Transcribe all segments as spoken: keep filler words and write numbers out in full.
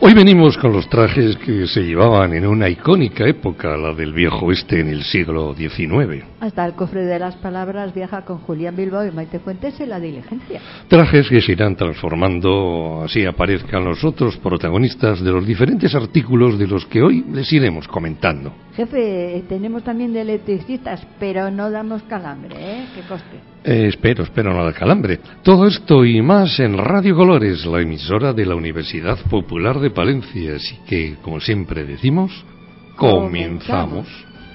Hoy venimos con los trajes que se llevaban en una icónica época, la del viejo oeste en el siglo diecinueve. Hasta el cofre de las palabras viaja con Julián Bilbao y Maite Fuentes en La Diligencia. Trajes que se irán transformando, así aparezcan los otros protagonistas de los diferentes artículos de los que hoy les iremos comentando. Jefe, tenemos también de electricistas, pero no damos calambre, ¿eh? Que coste. Eh, espero, espero no da calambre. Todo esto y más en Radio Colores, la emisora de la Universidad Popular de Palencia. Así que, como siempre decimos, comenzamos.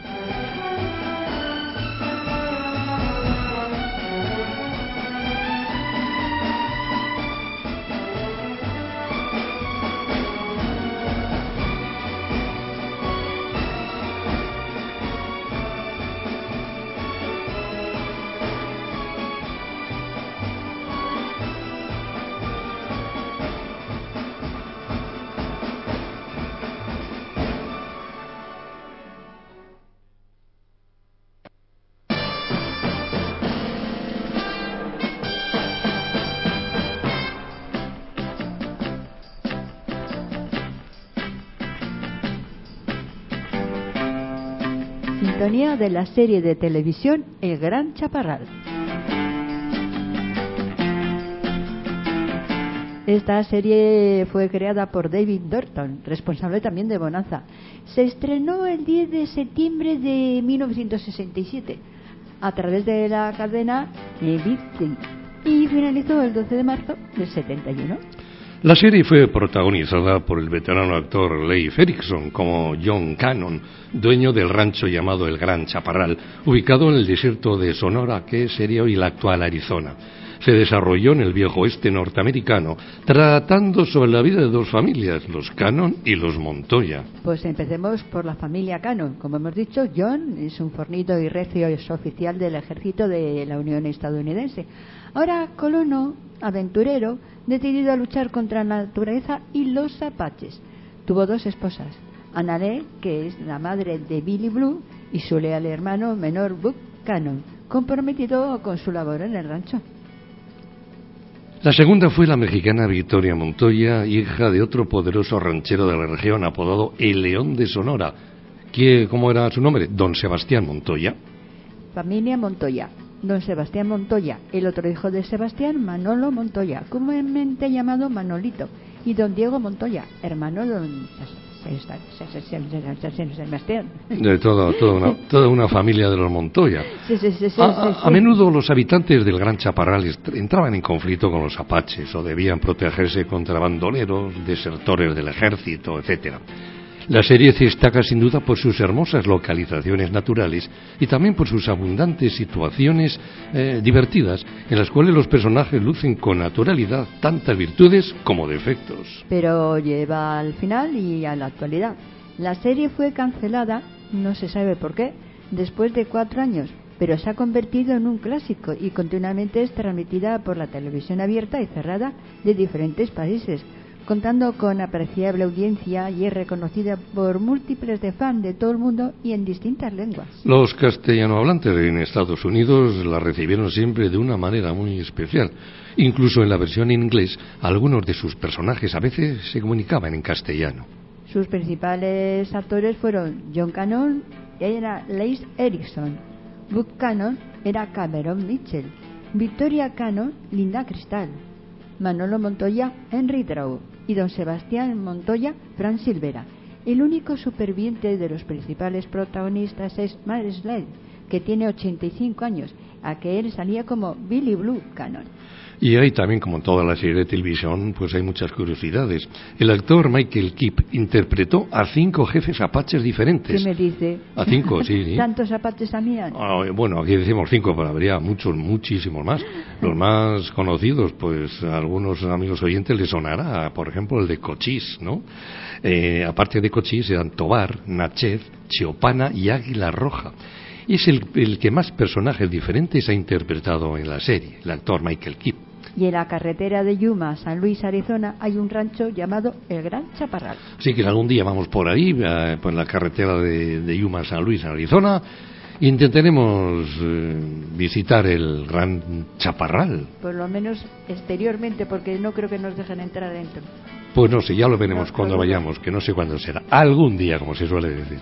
Sintonía de la serie de televisión El Gran Chaparral. Esta serie fue creada por David Thornton, responsable también de Bonanza. Se estrenó el diez de septiembre de mil novecientos sesenta y siete a través de la cadena B B C y finalizó el doce de marzo del setenta y uno. La serie fue protagonizada por el veterano actor Leif Erikson como John Cannon, dueño del rancho llamado El Gran Chaparral, ubicado en el desierto de Sonora, que sería hoy la actual Arizona. Se desarrolló en el viejo oeste norteamericano, tratando sobre la vida de dos familias, los Cannon y los Montoya. Pues empecemos por la familia Cannon. Como hemos dicho, John es un fornido y recio oficial del ejército de la Unión Estadounidense. Ahora colono, aventurero, decidido a luchar contra la naturaleza y los apaches. Tuvo dos esposas, Annalene, que es la madre de Billy Blue, y su leal hermano menor Buck Cannon, comprometido con su labor en el rancho. La segunda fue la mexicana Victoria Montoya, hija de otro poderoso ranchero de la región apodado El León de Sonora. ¿Qué, ¿Cómo era su nombre? Don Sebastián Montoya. Familia Montoya. Don Sebastián Montoya, el otro hijo de Sebastián, Manolo Montoya, comúnmente llamado Manolito, y don Diego Montoya, hermano de don Sebastián. De toda, toda, una, toda una familia de los Montoya. Sí, sí, sí, sí, a, sí, a, sí. a menudo los habitantes del Gran Chaparral entraban en conflicto con los apaches o debían protegerse contra bandoleros, desertores del ejército, etcétera. La serie se destaca sin duda por sus hermosas localizaciones naturales y también por sus abundantes situaciones eh, divertidas en las cuales los personajes lucen con naturalidad tantas virtudes como defectos. Pero lleva al final y a la actualidad. La serie fue cancelada, no se sabe por qué, después de cuatro años, pero se ha convertido en un clásico y continuamente es transmitida por la televisión abierta y cerrada de diferentes países, contando con apreciable audiencia y es reconocida por múltiples de fans de todo el mundo y en distintas lenguas. Los castellanohablantes en Estados Unidos la recibieron siempre de una manera muy especial. Incluso en la versión en inglés, algunos de sus personajes a veces se comunicaban en castellano. Sus principales actores fueron John Cannon, era Leif Erikson, Buck Cannon era Cameron Mitchell, Victoria Cannon, Linda Cristal, Manolo Montoya, Henry Draw, y don Sebastián Montoya, Fran Silvera. El único superviviente de los principales protagonistas es Mary Slade, que tiene ochenta y cinco años, a que él salía como Billy Blue Cannon. Y hay también, como en toda la serie de televisión, pues hay muchas curiosidades. El actor Michael Kipp interpretó a cinco jefes apaches diferentes. ¿Qué me dice? A cinco, sí. sí. ¿Tantos apaches habían? Ah, bueno, aquí decimos cinco, pero habría muchos, muchísimos más. Los más conocidos, pues a algunos amigos oyentes les sonará, por ejemplo, el de Cochise, ¿no? Eh, aparte de Cochise eran Tobar, Nachez, Chiopana y Águila Roja. Y es el, el que más personajes diferentes ha interpretado en la serie, el actor Michael Kipp. Y en la carretera de Yuma, San Luis, Arizona, hay un rancho llamado El Gran Chaparral. Así que algún día vamos por ahí, eh, por la carretera de, de Yuma, San Luis, Arizona, e intentaremos eh, visitar el Gran Chaparral. Por lo menos exteriormente, porque no creo que nos dejen entrar dentro. Pues no sé, ya lo veremos cuando vayamos, que no sé cuándo será. Algún día, como se suele decir.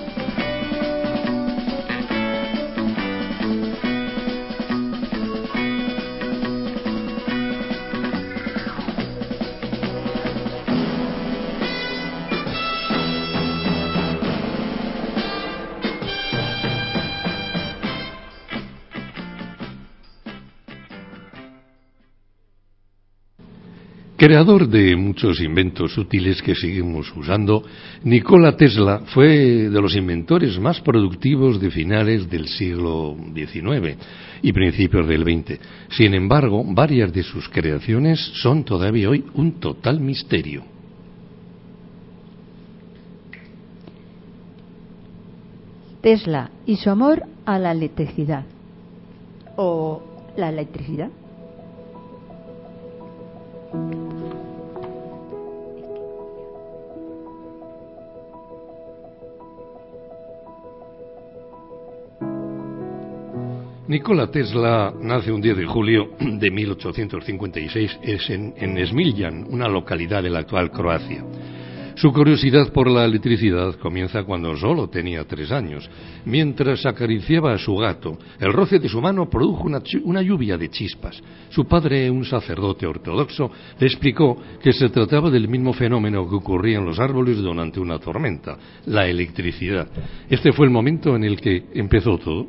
Creador de muchos inventos útiles que seguimos usando, Nikola Tesla fue de los inventores más productivos de finales del siglo diecinueve y principios del veinte. Sin embargo, varias de sus creaciones son todavía hoy un total misterio. Tesla y su amor a la electricidad. ¿O la electricidad? Nikola Tesla nace un diez de julio de mil ochocientos cincuenta y seis es en, en Smiljan, una localidad de la actual Croacia. Su curiosidad por la electricidad comienza cuando solo tenía tres años. Mientras acariciaba a su gato, el roce de su mano produjo una, una lluvia de chispas. Su padre, un sacerdote ortodoxo, le explicó que se trataba del mismo fenómeno que ocurría en los árboles durante una tormenta, la electricidad. Este fue el momento en el que empezó todo.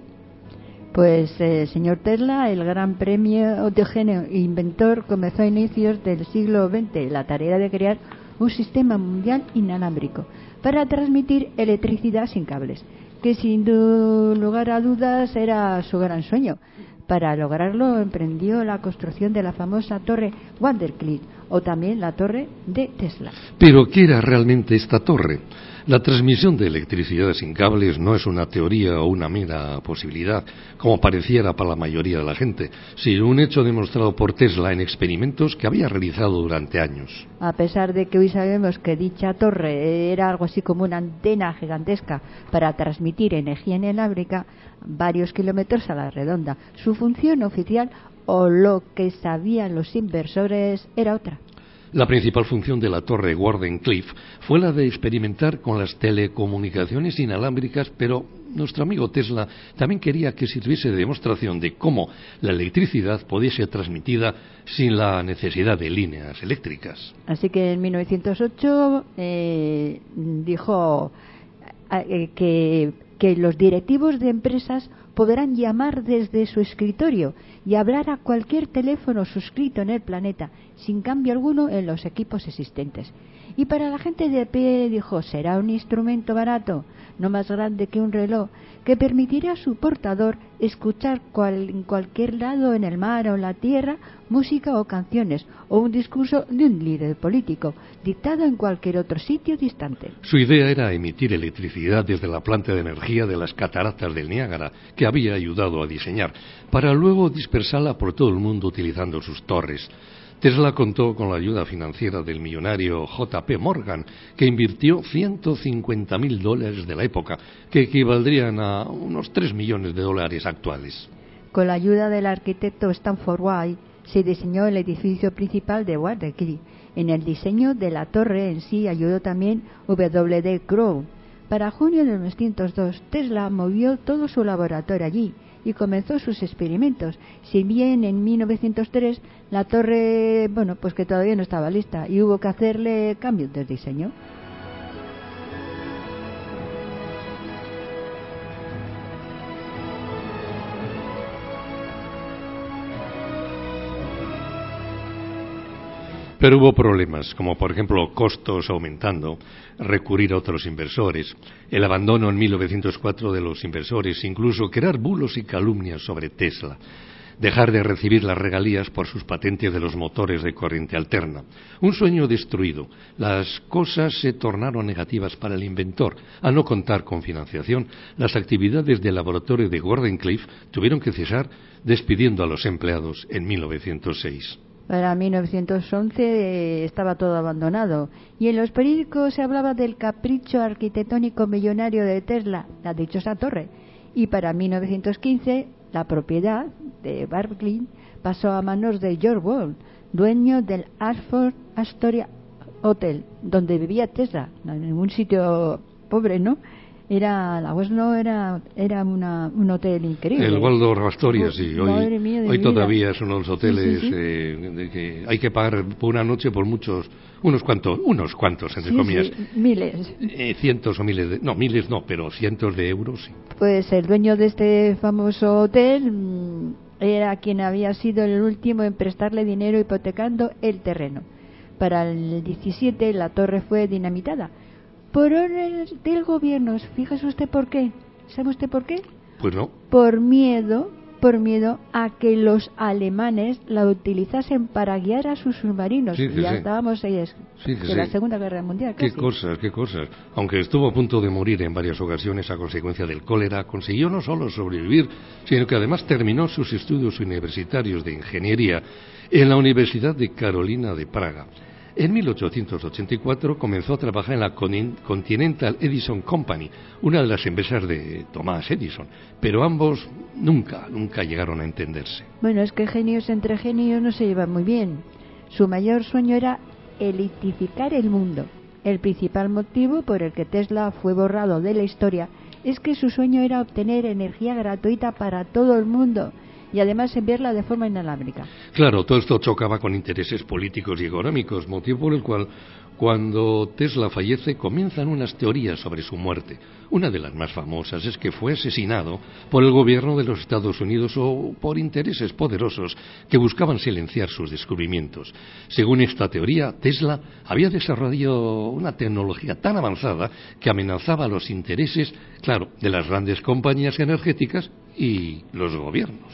Pues el eh, señor Tesla, el gran premio de genio e inventor, comenzó a inicios del siglo veinte la tarea de crear un sistema mundial inalámbrico para transmitir electricidad sin cables, que sin lugar a dudas era su gran sueño. Para lograrlo emprendió la construcción de la famosa torre Vanderbilt, o también la torre de Tesla. ¿Pero qué era realmente esta torre? La transmisión de electricidad sin cables no es una teoría o una mera posibilidad, como pareciera para la mayoría de la gente, sino un hecho demostrado por Tesla en experimentos que había realizado durante años. A pesar de que hoy sabemos que dicha torre era algo así como una antena gigantesca para transmitir energía inalámbrica varios kilómetros a la redonda, su función oficial, o lo que sabían los inversores, era otra. La principal función de la torre Wardenclyffe fue la de experimentar con las telecomunicaciones inalámbricas, pero nuestro amigo Tesla también quería que sirviese de demostración de cómo la electricidad podía ser transmitida sin la necesidad de líneas eléctricas. Así que en mil novecientos ocho eh, dijo eh, que, que los directivos de empresas podrán llamar desde su escritorio y hablar a cualquier teléfono suscrito en el planeta, sin cambio alguno en los equipos existentes. Y para la gente de a pie dijo, será un instrumento barato, no más grande que un reloj, que permitirá a su portador escuchar cual, en cualquier lado, en el mar o en la tierra, música o canciones, o un discurso de un líder político, dictado en cualquier otro sitio distante. Su idea era emitir electricidad desde la planta de energía de las cataratas del Niágara, que había ayudado a diseñar, para luego dispersarla por todo el mundo utilizando sus torres. Tesla contó con la ayuda financiera del millonario J P Morgan, que invirtió ciento cincuenta mil dólares de la época, que equivaldrían a unos tres millones de dólares actuales. Con la ayuda del arquitecto Stanford White, se diseñó el edificio principal de Wardenclyffe. En el diseño de la torre en sí ayudó también W D Crowe. Para junio de mil novecientos dos, Tesla movió todo su laboratorio allí y comenzó sus experimentos. Si bien en mil novecientos tres la torre, bueno, pues que todavía no estaba lista y hubo que hacerle cambios de diseño. Pero hubo problemas, como por ejemplo costos aumentando, recurrir a otros inversores, el abandono en mil novecientos cuatro de los inversores, incluso crear bulos y calumnias sobre Tesla, dejar de recibir las regalías por sus patentes de los motores de corriente alterna. Un sueño destruido. Las cosas se tornaron negativas para el inventor. Al no contar con financiación, las actividades del laboratorio de Wardenclyffe tuvieron que cesar, despidiendo a los empleados en mil novecientos seis. Para mil novecientos once eh, estaba todo abandonado y en los periódicos se hablaba del capricho arquitectónico millonario de Tesla, la dichosa torre. Y para mil novecientos quince la propiedad de Vanderbilt pasó a manos de George Wall, dueño del Ashford Astoria Hotel, donde vivía Tesla, en ningún sitio pobre, ¿no? Era, la Wesno era, era una, un hotel increíble. El Waldorf Astoria, sí. Hoy, mía de hoy todavía vida. son unos hoteles sí, sí, sí. Eh, de que hay que pagar por una noche por muchos, unos cuantos, unos cuantos, entre Sí, comillas. sí, miles. Eh, cientos o miles de, no, miles no, pero cientos de euros, sí. Pues el dueño de este famoso hotel mmm, era quien había sido el último en prestarle dinero hipotecando el terreno. Para el diecisiete la torre fue dinamitada por órdenes del gobierno. Fíjese usted por qué. ¿Sabe usted por qué? Pues no. Por miedo, por miedo a que los alemanes la utilizasen para guiar a sus submarinos. Sí, que ya sí. estábamos ahí es, Sí, que de sí. la Segunda Guerra Mundial. Qué Casi. cosas, qué cosas. Aunque estuvo a punto de morir en varias ocasiones a consecuencia del cólera, consiguió no solo sobrevivir, sino que además terminó sus estudios universitarios de ingeniería en la Universidad de Carolina de Praga. En mil ochocientos ochenta y cuatro comenzó a trabajar en la Continental Edison Company, una de las empresas de Thomas Edison, pero ambos nunca, nunca llegaron a entenderse. Bueno, es que genios entre genios no se llevan muy bien. Su mayor sueño era elitificar el mundo. El principal motivo por el que Tesla fue borrado de la historia es que su sueño era obtener energía gratuita para todo el mundo y además enviarla de forma inalámbrica. Claro, todo esto chocaba con intereses políticos y económicos, motivo por el cual, cuando Tesla fallece, comienzan unas teorías sobre su muerte. Una de las más famosas es que fue asesinado por el gobierno de los Estados Unidos o por intereses poderosos que buscaban silenciar sus descubrimientos. Según esta teoría, Tesla había desarrollado una tecnología tan avanzada que amenazaba los intereses, claro, de las grandes compañías energéticas y los gobiernos.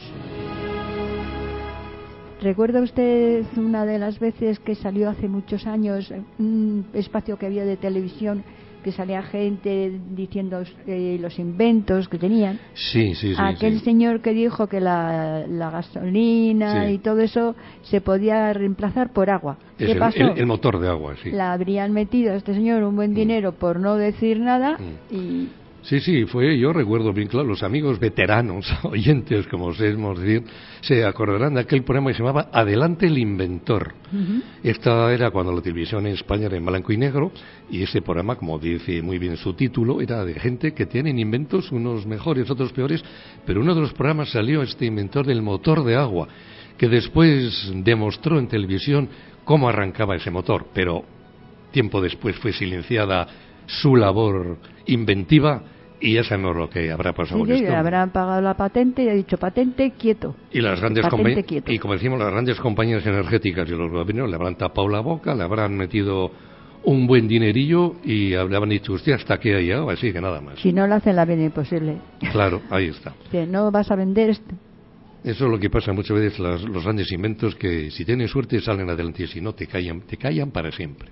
¿Recuerda usted una de las veces que salió hace muchos años un espacio que había de televisión que salía gente diciendo eh, los inventos que tenían? Sí, sí, sí. Aquel sí. señor que dijo que la, la gasolina Sí. y todo eso se podía reemplazar por agua. Es ¿Qué el, pasó? el, el motor de agua, sí. La habrían metido a este señor un buen dinero mm. por no decir nada mm. y... Sí, sí, fue, yo recuerdo bien claro, los amigos veteranos, oyentes, como sabemos decir, se acordarán de aquel programa que se llamaba Adelante el Inventor. Uh-huh. Esta era cuando la televisión en España era en blanco y negro, y ese programa, como dice muy bien su título, era de gente que tienen inventos, unos mejores, otros peores, pero uno de los programas salió este inventor del motor de agua, que después demostró en televisión cómo arrancaba ese motor, pero tiempo después fue silenciada su labor inventiva y ya sabemos lo que habrá pasado. Sí, sí, habrán pagado la patente y ha dicho patente quieto. Y las grandes compañías, y como decimos, las grandes compañías energéticas y los gobiernos le habrán tapado la boca, le habrán metido un buen dinerillo y le habrán dicho usted hasta aquí ha llegado, así que nada más. Si no le hacen la vida imposible. Claro, ahí está. Que no vas a vender esto. Eso es lo que pasa muchas veces las, los grandes inventos, que si tienes suerte salen adelante y si no te callan, te callan para siempre.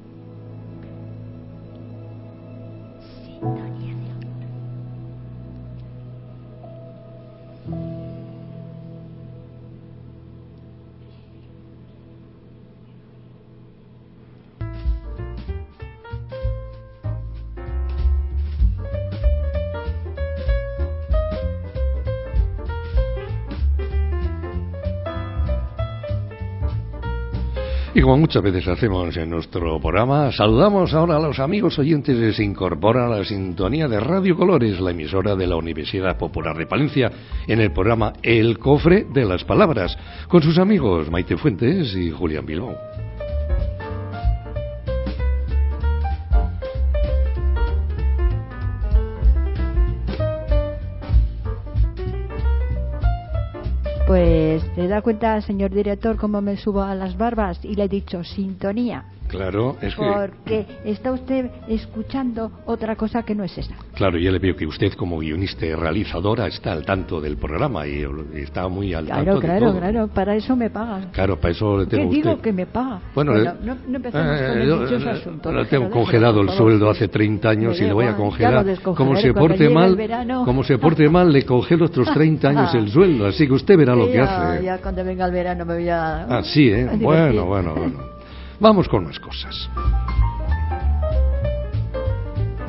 Y como muchas veces hacemos en nuestro programa, saludamos ahora a los amigos oyentes que se incorporan a la sintonía de Radio Colores, la emisora de la Universidad Popular de Palencia, en el programa El Cofre de las Palabras, con sus amigos Maite Fuentes y Julián Bilbao. Pues se da cuenta, señor director, cómo me subo a las barbas y le he dicho sintonía. Claro, es que... Porque está usted escuchando otra cosa que no es esa. Claro, ya le veo que usted como guionista y realizadora está al tanto del programa y está muy al claro, tanto claro, de todo. Claro, claro, para eso me pagan. Claro, para eso le tengo ¿Qué usted. digo que me paga? Bueno, bueno eh, no, no empecemos eh, con el dichoso asunto. Le tengo congelado el sueldo hace treinta años y le voy a congelar. Como se porte mal, como se porte mal, le congelo otros treinta años el sueldo. Así que usted verá lo que ya, hace. Ya cuando venga el verano me voy a... Ah, sí, ¿eh? Bueno, bueno, bueno. Vamos con más cosas.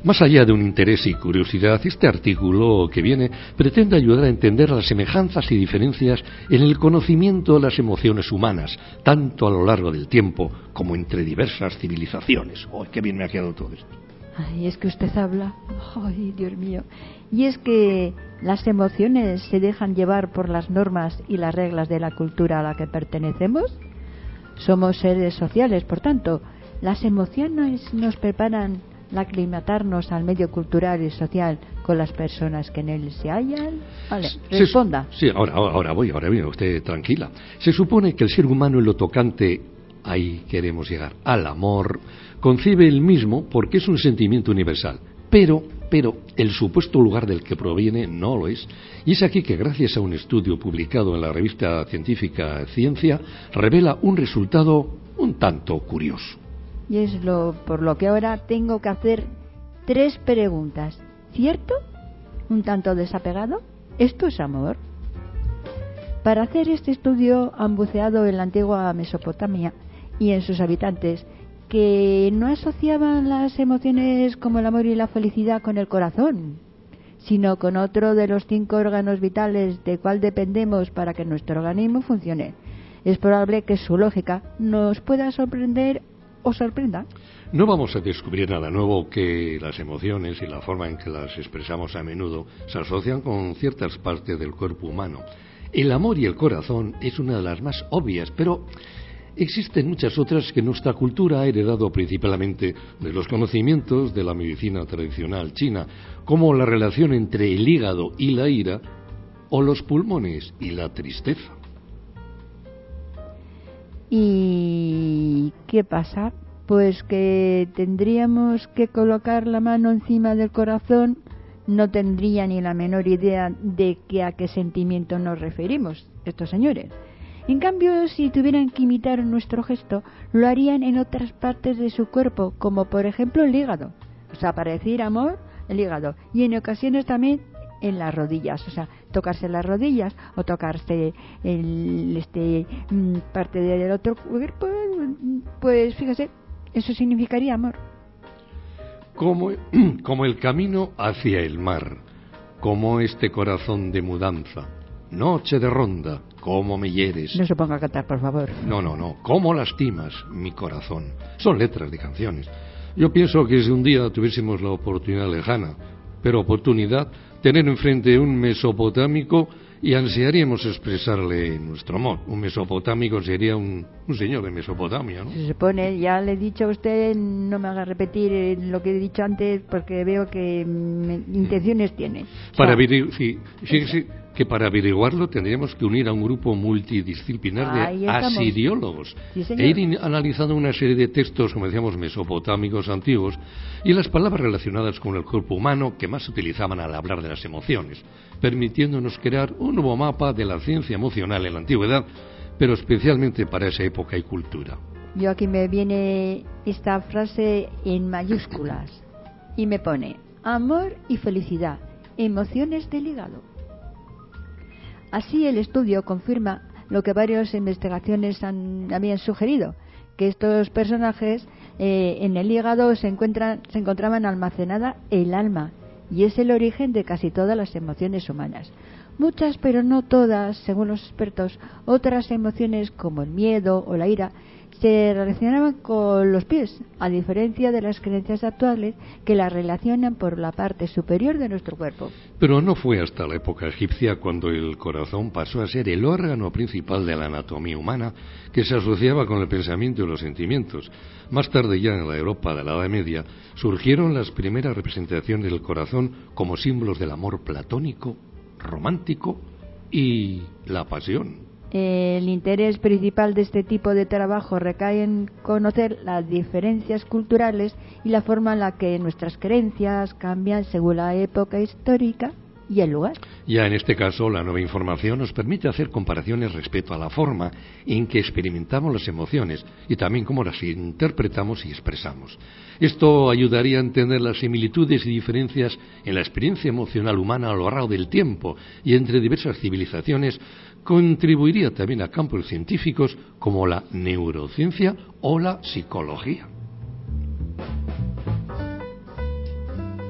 Más allá de un interés y curiosidad, este artículo que viene pretende ayudar a entender las semejanzas y diferencias en el conocimiento de las emociones humanas, tanto a lo largo del tiempo como entre diversas civilizaciones. ¡Oh, qué bien me ha quedado todo esto! Ay, es que usted habla. Ay, Dios mío. Y es que las emociones se dejan llevar por las normas y las reglas de la cultura a la que pertenecemos. Somos seres sociales, por tanto, las emociones nos preparan a aclimatarnos al medio cultural y social con las personas que en él se hallan. Vale, responda. Sí, sí, ahora, ahora voy, ahora viene usted tranquila. Se supone que el ser humano en lo tocante, ahí queremos llegar, al amor, concibe el mismo porque es un sentimiento universal, pero, pero el supuesto lugar del que proviene no lo es. Y es aquí que, gracias a un estudio publicado en la revista científica Ciencia, revela un resultado un tanto curioso. Y es lo por lo que ahora tengo que hacer tres preguntas. ¿Cierto? ¿Un tanto desapegado? ¿Esto es amor? Para hacer este estudio han buceado en la antigua Mesopotamia y en sus habitantes, que no asociaban las emociones como el amor y la felicidad con el corazón, sino con otro de los cinco órganos vitales de cual dependemos para que nuestro organismo funcione. Es probable que su lógica nos pueda sorprender o sorprenda. No vamos a descubrir nada nuevo que las emociones y la forma en que las expresamos a menudo se asocian con ciertas partes del cuerpo humano. El amor y el corazón es una de las más obvias, pero existen muchas otras que nuestra cultura ha heredado principalmente de los conocimientos de la medicina tradicional china, como la relación entre el hígado y la ira, o los pulmones y la tristeza. ¿Y qué pasa? Pues que tendríamos que colocar la mano encima del corazón. No tendría ni la menor idea de que a qué sentimiento nos referimos estos señores. En cambio, si tuvieran que imitar nuestro gesto, lo harían en otras partes de su cuerpo, como por ejemplo el hígado. O sea, para decir amor, el hígado. Y en ocasiones también en las rodillas, o sea, tocarse las rodillas o tocarse el, este parte del otro cuerpo, pues fíjese, eso significaría amor. Como, como el camino hacia el mar, como este corazón de mudanza, noche de ronda, cómo me hieres. No se ponga a cantar, por favor. No, no, no, cómo lastimas mi corazón. Son letras de canciones. Yo pienso que si un día tuviésemos la oportunidad lejana, pero oportunidad, tener enfrente un mesopotámico y ansiaríamos expresarle nuestro amor. Un mesopotámico sería un, un señor de Mesopotamia, ¿no? Se supone, ya le he dicho a usted, no me haga repetir lo que he dicho antes porque veo que me, intenciones tiene. Para o sea, averigu- sí, sí, sí, que para averiguarlo tendríamos que unir a un grupo multidisciplinar de asiriólogos sí, e ir in- analizando una serie de textos, como decíamos, mesopotámicos antiguos y las palabras relacionadas con el cuerpo humano que más se utilizaban al hablar de las emociones, permitiéndonos crear un nuevo mapa de la ciencia emocional en la antigüedad, pero especialmente para esa época y cultura. Yo aquí me viene esta frase en mayúsculas y me pone amor y felicidad, emociones del hígado. Así el estudio confirma lo que varias investigaciones han, habían sugerido, que estos personajes eh, en el hígado se encuentran, se encontraban almacenada el alma, y es el origen de casi todas las emociones humanas. Muchas, pero no todas, según los expertos, otras emociones como el miedo o la ira se relacionaban con los pies, a diferencia de las creencias actuales que las relacionan por la parte superior de nuestro cuerpo. Pero no fue hasta la época egipcia cuando el corazón pasó a ser el órgano principal de la anatomía humana, que se asociaba con el pensamiento y los sentimientos. Más tarde, ya en la Europa de la Edad Media, surgieron las primeras representaciones del corazón como símbolos del amor platónico, romántico y la pasión. El interés principal de este tipo de trabajo recae en conocer las diferencias culturales y la forma en la que nuestras creencias cambian según la época histórica y el lugar. Ya en este caso, la nueva información nos permite hacer comparaciones respecto a la forma en que experimentamos las emociones y también cómo las interpretamos y expresamos. Esto ayudaría a entender las similitudes y diferencias en la experiencia emocional humana a lo largo del tiempo y entre diversas civilizaciones. Contribuiría también a campos científicos como la neurociencia o la psicología.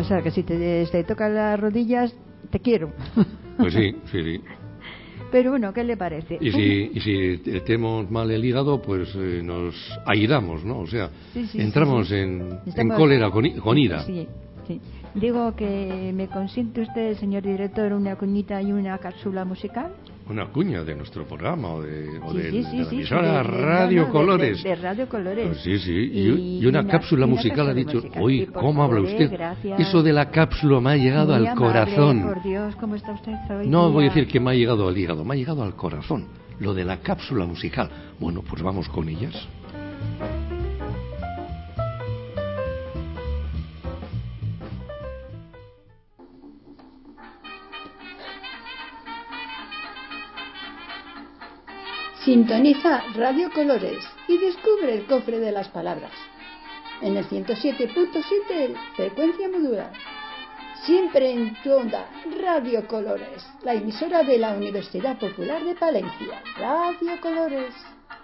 O sea, que si te, te tocan las rodillas, te quiero. Pues sí, sí, sí. Pero bueno, ¿qué le parece? Y si, y si tenemos mal el hígado, pues eh, nos airamos, ¿no? O sea, sí, sí, entramos sí, sí. en, Estamos... en cólera con, con ira. Sí, sí. Digo que me consiente usted, señor director, una cuñita y una cápsula musical. Una cuña de nuestro programa o de, o sí, de, sí, sí, de la sí, emisora de, de, Radio no, no, Colores. De, de, de Radio Colores. Pues sí, sí. Y, y, y, una, y una cápsula y una musical, cápsula ha dicho. musical. Uy, Sí, ¿cómo favor, habla usted? Gracias. Eso de la cápsula me ha llegado Muy al amable, corazón. Por Dios, ¿cómo está usted hoy No día? voy a decir que me ha llegado al hígado, me ha llegado al corazón. Lo de la cápsula musical. Bueno, pues vamos con ellas. Sintoniza Radio Colores y descubre el cofre de las palabras. En el ciento siete punto siete, frecuencia modular. Siempre en tu onda, Radio Colores, la emisora de la Universidad Popular de Palencia. Radio Colores.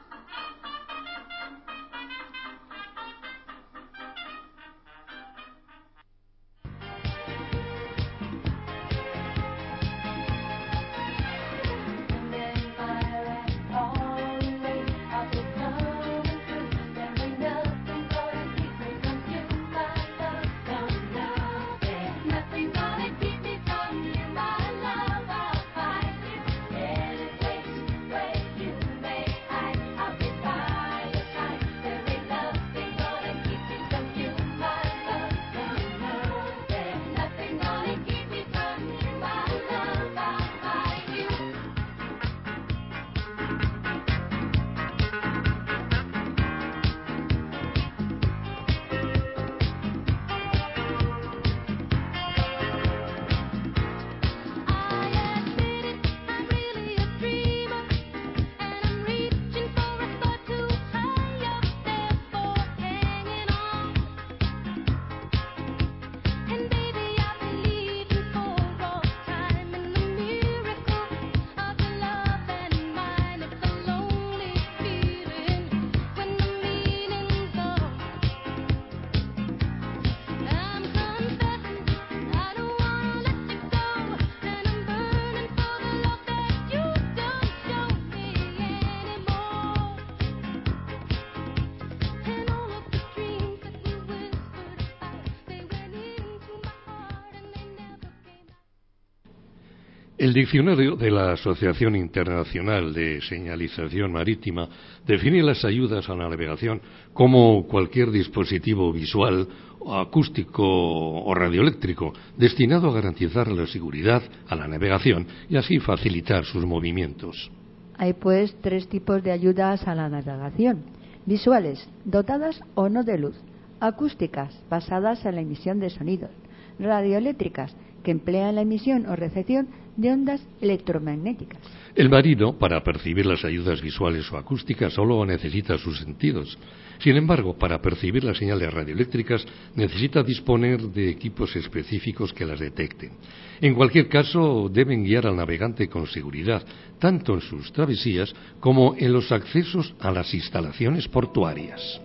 El diccionario de la Asociación Internacional de Señalización Marítima define las ayudas a la navegación como cualquier dispositivo visual, acústico o radioeléctrico destinado a garantizar la seguridad a la navegación y así facilitar sus movimientos. Hay pues tres tipos de ayudas a la navegación: visuales, dotadas o no de luz; acústicas, basadas en la emisión de sonidos; radioeléctricas, que emplean la emisión o recepción de ondas electromagnéticas. El marino, para percibir las ayudas visuales o acústicas, solo necesita sus sentidos. Sin embargo, para percibir las señales radioeléctricas, necesita disponer de equipos específicos que las detecten. En cualquier caso, deben guiar al navegante con seguridad, tanto en sus travesías como en los accesos a las instalaciones portuarias.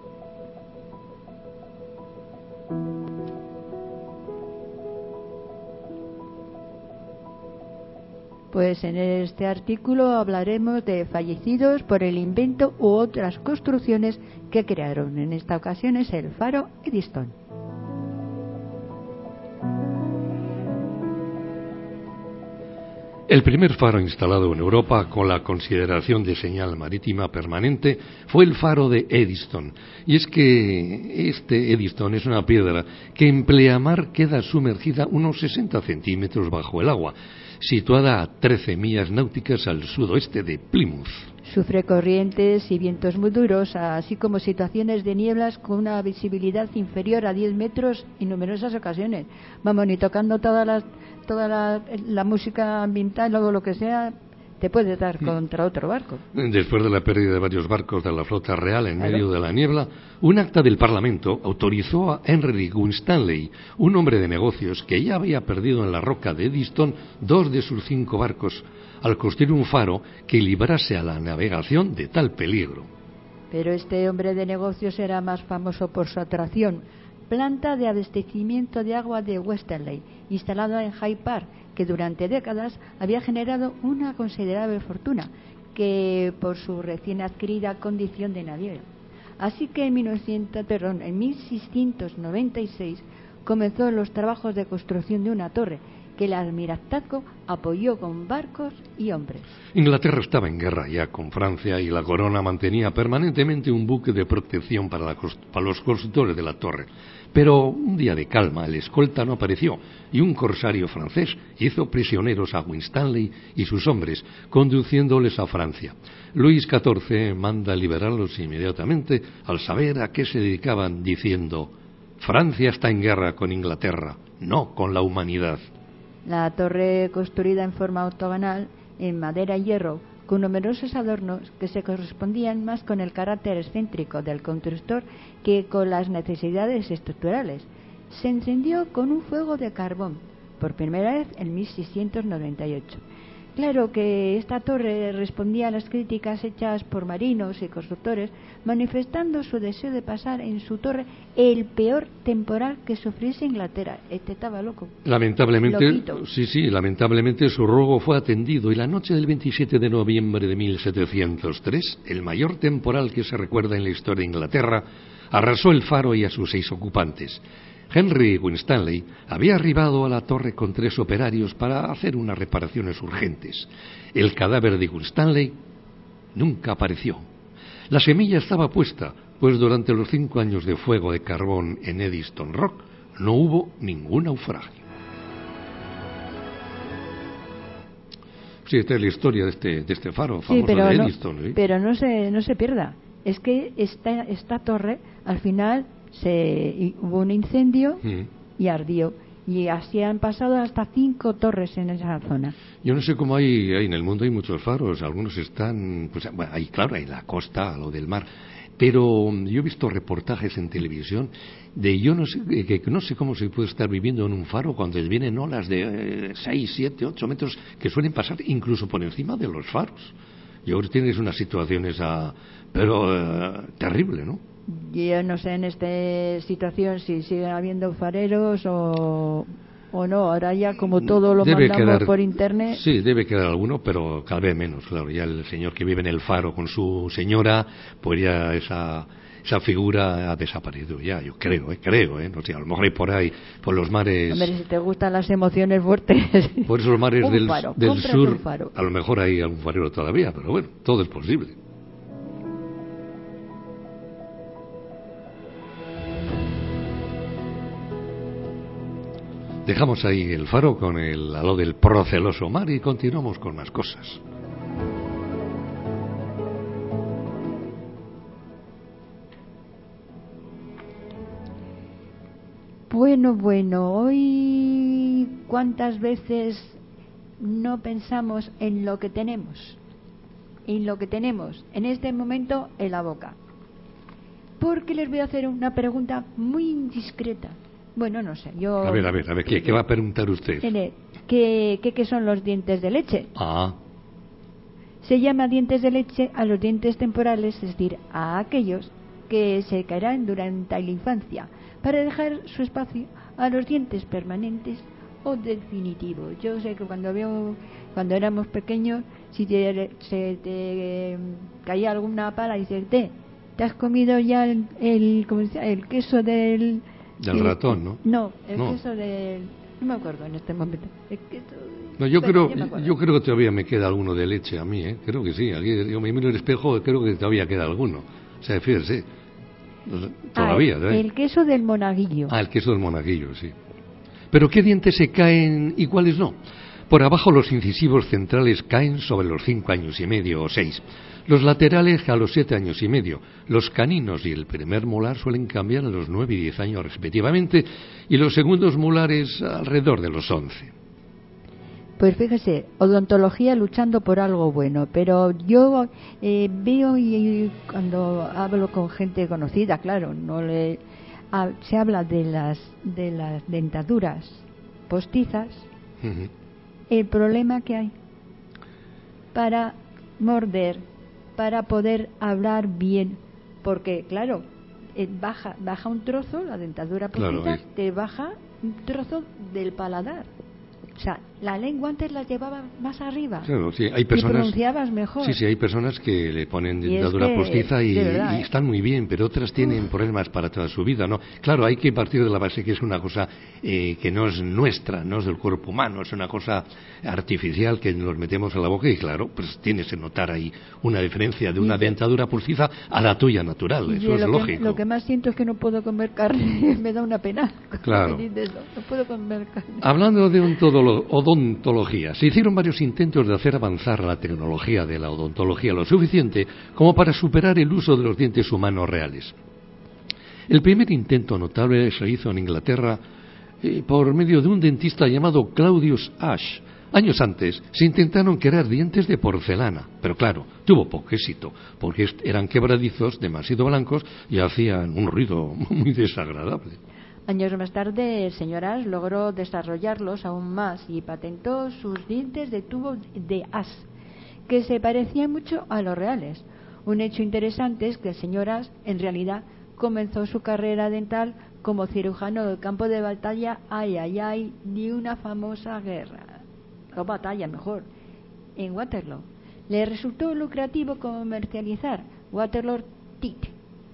Pues en este artículo hablaremos de fallecidos por el invento u otras construcciones que crearon. En esta ocasión es el faro Eddystone. El primer faro instalado en Europa con la consideración de señal marítima permanente fue el faro de Eddystone. Y es que este Eddystone es una piedra que en pleamar queda sumergida unos sesenta centímetros bajo el agua, situada a trece millas náuticas al sudoeste de Plymouth. Sufre corrientes y vientos muy duros, así como situaciones de nieblas con una visibilidad inferior a diez metros en numerosas ocasiones. Vamos, ni tocando toda la, toda la, la música ambiental o lo que sea, te puede dar contra otro barco. Después de la pérdida de varios barcos de la flota real en medio de la niebla, un acta del Parlamento autorizó a Henry Winstanley, un hombre de negocios que ya había perdido en la roca de Eddystone dos de sus cinco barcos, al construir un faro que librase a la navegación de tal peligro. Pero este hombre de negocios era más famoso por su atracción planta de abastecimiento de agua de Westerleigh, instalada en Hyde Park, que durante décadas había generado una considerable fortuna, que por su recién adquirida condición de naviero. Así que en, mil novecientos, perdón, en mil seiscientos noventa y seis comenzó los trabajos de construcción de una torre que el almirantazgo apoyó con barcos y hombres. Inglaterra estaba en guerra ya con Francia y la corona mantenía permanentemente un buque de protección para, la, para los constructores de la torre. Pero un día de calma el escolta no apareció y un corsario francés hizo prisioneros a Winstanley y sus hombres, conduciéndoles a Francia. Luis catorce manda liberarlos inmediatamente al saber a qué se dedicaban, diciendo: Francia está en guerra con Inglaterra, no con la humanidad. La torre, construida en forma octogonal, en madera y hierro, con numerosos adornos que se correspondían más con el carácter excéntrico del constructor que con las necesidades estructurales, se encendió con un fuego de carbón, por primera vez en mil seiscientos noventa y ocho. Claro que esta torre respondía a las críticas hechas por marinos y constructores, manifestando su deseo de pasar en su torre el peor temporal que sufriese Inglaterra. Este estaba loco. Lamentablemente, Loquito. sí, sí, lamentablemente su ruego fue atendido y la noche del veintisiete de noviembre de mil setecientos tres, el mayor temporal que se recuerda en la historia de Inglaterra, arrasó el faro y a sus seis ocupantes. Henry Winstanley había arribado a la torre con tres operarios para hacer unas reparaciones urgentes. El cadáver de Winstanley nunca apareció. La semilla estaba puesta, pues durante los cinco años de fuego de carbón en Eddystone Rock no hubo ningún naufragio. Sí, esta es la historia de este, de este faro famoso, sí, pero de no, Eddystone. ¿Sí? Pero no se, no se pierda. Es que esta, esta torre, al final, se hubo un incendio mm. y ardió. Y así han pasado hasta cinco torres en esa zona. Yo no sé cómo hay, hay en el mundo hay muchos faros. Algunos están, pues, bueno, hay, claro, hay la costa, a lo del mar. Pero yo he visto reportajes en televisión de yo no sé, que no sé cómo se puede estar viviendo en un faro cuando vienen olas de seis, siete, ocho metros que suelen pasar incluso por encima de los faros. Yo creo que tienes unas situaciones, a, pero uh, terrible, ¿no? Yo no sé en esta situación si siguen habiendo fareros o, o no. Ahora ya como todo lo debe mandamos quedar, por internet. Sí, debe quedar alguno, pero cada vez menos, claro. Ya el señor que vive en el faro con su señora, pues ya esa esa figura ha desaparecido ya, yo creo, eh, creo, eh. No sé, a lo mejor hay por ahí, por los mares... Hombre, si te gustan las emociones fuertes... Por esos mares del, faro, del sur, faro. A lo mejor hay algún farero todavía, pero bueno, todo es posible. Dejamos ahí el faro con el halo del proceloso mar y continuamos con más cosas. Bueno, bueno, hoy cuántas veces no pensamos en lo que tenemos, en lo que tenemos en este momento en la boca. Porque les voy a hacer una pregunta muy indiscreta. Bueno, no sé, yo... A ver, a ver, a ver, ¿qué, qué va a preguntar usted? ¿Qué, qué, ¿Qué son los dientes de leche? Ah. Se llama dientes de leche a los dientes temporales, es decir, a aquellos que se caerán durante la infancia, para dejar su espacio a los dientes permanentes o definitivos. Yo sé que cuando veo, cuando éramos pequeños, si te, se te caía alguna pala y dices, te, te has comido ya el, el, ¿cómo se llama? El queso del... Del el, ratón, ¿no? No, el no. queso del... No me acuerdo en este momento. El queso... No, yo creo, yo creo que todavía me queda alguno de leche a mí, ¿eh? Creo que sí. Yo me miro en el espejo, creo que todavía queda alguno. O sea, fíjese. Todavía, ah, el, el queso del monaguillo. Ah, el queso del monaguillo, sí. Pero ¿qué dientes se caen y cuáles no? Por abajo los incisivos centrales caen sobre los cinco años y medio o seis. Los laterales a los siete años y medio. Los caninos y el primer molar suelen cambiar a los nueve y diez años respectivamente, y los segundos molares alrededor de los once. Pues fíjese, odontología luchando por algo bueno, pero yo eh, veo y, y cuando hablo con gente conocida, claro, no le a, se habla de las de las dentaduras postizas, uh-huh. El problema que hay para morder, para poder hablar bien, porque claro, eh, baja, baja un trozo, la dentadura postiza, claro, te baja un trozo del paladar. O sea, la lengua antes la llevaba más arriba. Claro, sí, hay personas, y pronunciabas mejor. Sí, sí, hay personas que le ponen Y dentadura es que, postiza y, verdad, y ¿eh? están muy bien, pero otras tienen Uf. problemas para toda su vida, ¿no? Claro, hay que partir de la base que es una cosa eh, que no es nuestra, no es del cuerpo humano, es una cosa artificial que nos metemos en la boca y claro, pues tienes que notar ahí una diferencia de una dentadura postiza a la tuya natural, y eso es lo lógico. Que, lo que más siento es que no puedo comer carne, me da una pena. Claro. No puedo comer carne. Hablando de odontología, se hicieron varios intentos de hacer avanzar la tecnología de la odontología lo suficiente como para superar el uso de los dientes humanos reales. El primer intento notable se hizo en Inglaterra eh, por medio de un dentista llamado Claudius Ash. Años antes se intentaron crear dientes de porcelana, pero claro, tuvo poco éxito, porque eran quebradizos, demasiado blancos y hacían un ruido muy desagradable. Años más tarde, el señor Ash logró desarrollarlos aún más y patentó sus dientes de tubo de as, que se parecían mucho a los reales. Un hecho interesante es que el señor Ash, en realidad, comenzó su carrera dental como cirujano del campo de batalla, ay, ay, ay, de una famosa guerra, o batalla mejor, en Waterloo. Le resultó lucrativo comercializar Waterloo Teeth.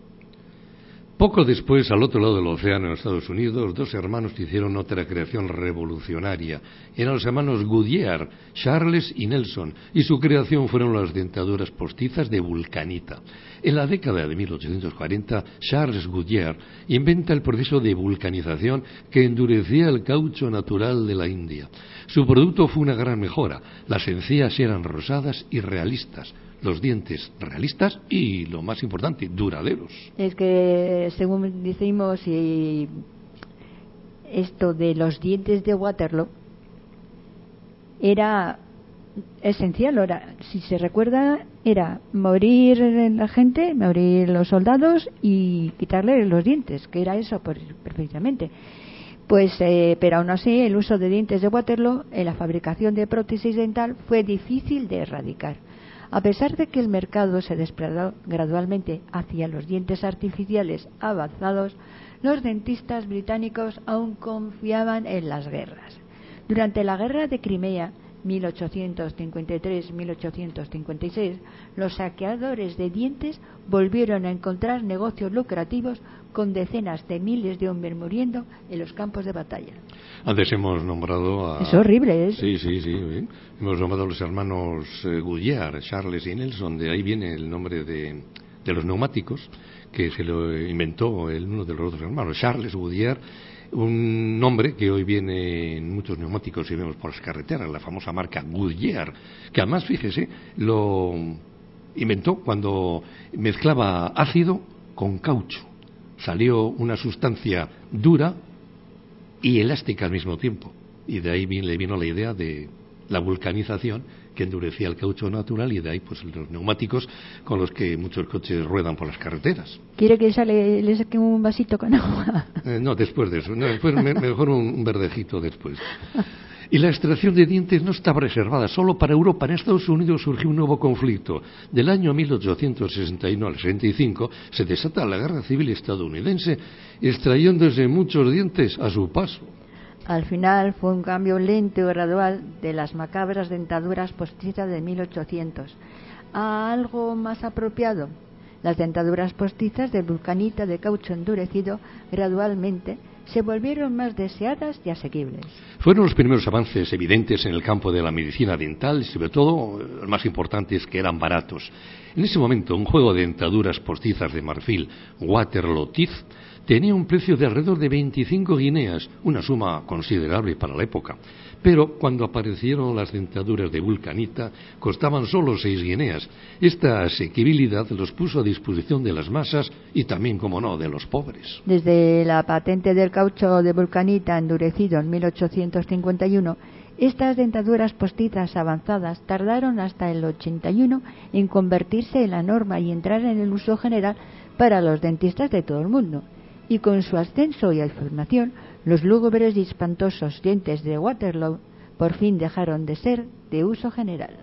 Poco después, al otro lado del océano, en Estados Unidos, dos hermanos hicieron otra creación revolucionaria. Eran los hermanos Goodyear, Charles y Nelson, y su creación fueron las dentaduras postizas de vulcanita. En la década de mil ochocientos cuarenta, Charles Goodyear inventa el proceso de vulcanización que endurecía el caucho natural de la India. Su producto fue una gran mejora. Las encías eran rosadas y realistas. Los dientes realistas y, lo más importante, duraderos. Es que, según decimos, y esto de los dientes de Waterloo era esencial. Ahora, si se recuerda, era morir la gente, morir los soldados y quitarle los dientes, que era eso perfectamente. Pues, eh, pero aún así, el uso de dientes de Waterloo en la fabricación de prótesis dental fue difícil de erradicar. A pesar de que el mercado se desplazó gradualmente hacia los dientes artificiales avanzados, los dentistas británicos aún confiaban en las guerras. Durante la Guerra de Crimea, mil ochocientos cincuenta y tres a mil ochocientos cincuenta y seis, los saqueadores de dientes volvieron a encontrar negocios lucrativos con decenas de miles de hombres muriendo en los campos de batalla. Antes hemos nombrado a... Es horrible, ¿eh? Sí, sí, sí. Bien. Hemos nombrado a los hermanos eh, Goodyear, Charles y Nelson. De ahí viene el nombre de, de los neumáticos, que se lo inventó el, uno de los otros hermanos, Charles Goodyear. Un nombre que hoy viene en muchos neumáticos y vemos por las carreteras, la famosa marca Goodyear, que además, fíjese, lo inventó cuando mezclaba ácido con caucho. Salió una sustancia dura y elástica al mismo tiempo. Y de ahí le vino la idea de la vulcanización, que endurecía el caucho natural, y de ahí pues los neumáticos con los que muchos coches ruedan por las carreteras. ¿Quiere que sale, le saque un vasito con agua? Eh, no, después de eso. No, después, me, mejor un, un verdejito después. Y la extracción de dientes no estaba reservada solo para Europa. En Estados Unidos surgió un nuevo conflicto. Del año mil ochocientos sesenta y uno al sesenta y cinco se desata la guerra civil estadounidense, extrayéndose muchos dientes a su paso. Al final fue un cambio lento y gradual de las macabras dentaduras postizas de mil ochocientos a algo más apropiado. Las dentaduras postizas de vulcanita de caucho endurecido gradualmente se volvieron más deseadas y asequibles. Fueron los primeros avances evidentes en el campo de la medicina dental y, sobre todo, lo más importante es que eran baratos. En ese momento, un juego de dentaduras postizas de marfil, Waterloo Teeth, tenía un precio de alrededor de veinticinco guineas, una suma considerable para la época. Pero cuando aparecieron las dentaduras de vulcanita, costaban solo seis guineas. Esta asequibilidad los puso a disposición de las masas y también, como no, de los pobres. Desde la patente del caucho de vulcanita endurecido en mil ochocientos cincuenta y uno, estas dentaduras postizas avanzadas tardaron hasta el ochenta y uno en convertirse en la norma y entrar en el uso general para los dentistas de todo el mundo. Y con su ascenso y afirmación, los lúgubres y espantosos dientes de Waterloo por fin dejaron de ser de uso general.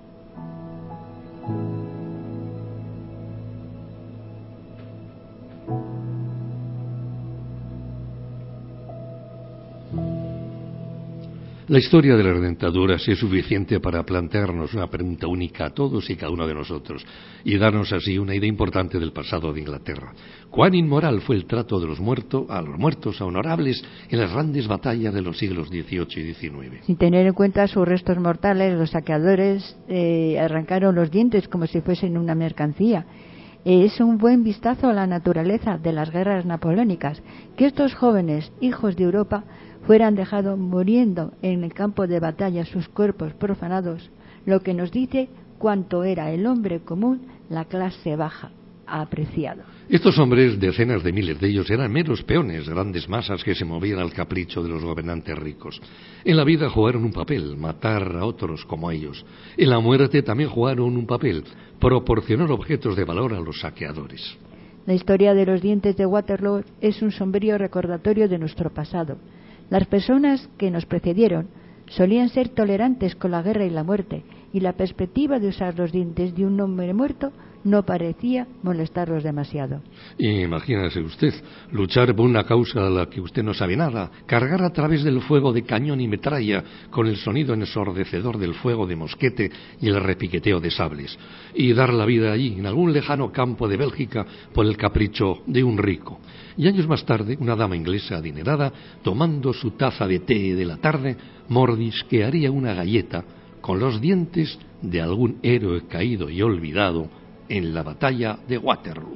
La historia de las dentaduras es suficiente para plantearnos una pregunta única a todos y cada uno de nosotros y darnos así una idea importante del pasado de Inglaterra. ¿Cuán inmoral fue el trato de los muertos a los muertos, a honorables, en las grandes batallas de los siglos dieciocho y diecinueve? Sin tener en cuenta sus restos mortales, los saqueadores eh, arrancaron los dientes como si fuesen una mercancía. Eh, es un buen vistazo a la naturaleza de las guerras napoleónicas, que estos jóvenes hijos de Europa fueran dejados muriendo en el campo de batalla sus cuerpos profanados, lo que nos dice cuánto era el hombre común, la clase baja, apreciado. Estos hombres, decenas de miles de ellos, eran meros peones, grandes masas que se movían al capricho de los gobernantes ricos. En la vida jugaron un papel, matar a otros como ellos. En la muerte también jugaron un papel, proporcionar objetos de valor a los saqueadores. La historia de los dientes de Waterloo es un sombrío recordatorio de nuestro pasado. Las personas que nos precedieron solían ser tolerantes con la guerra y la muerte, y la perspectiva de usar los dientes de un hombre muerto no parecía molestarlos demasiado. Imagínese usted, luchar por una causa a la que usted no sabe nada, cargar a través del fuego de cañón y metralla con el sonido ensordecedor del fuego de mosquete y el repiqueteo de sables, y dar la vida allí, en algún lejano campo de Bélgica, por el capricho de un rico. Y años más tarde, una dama inglesa adinerada, tomando su taza de té de la tarde, mordisquearía una galleta con los dientes de algún héroe caído y olvidado en la batalla de Waterloo.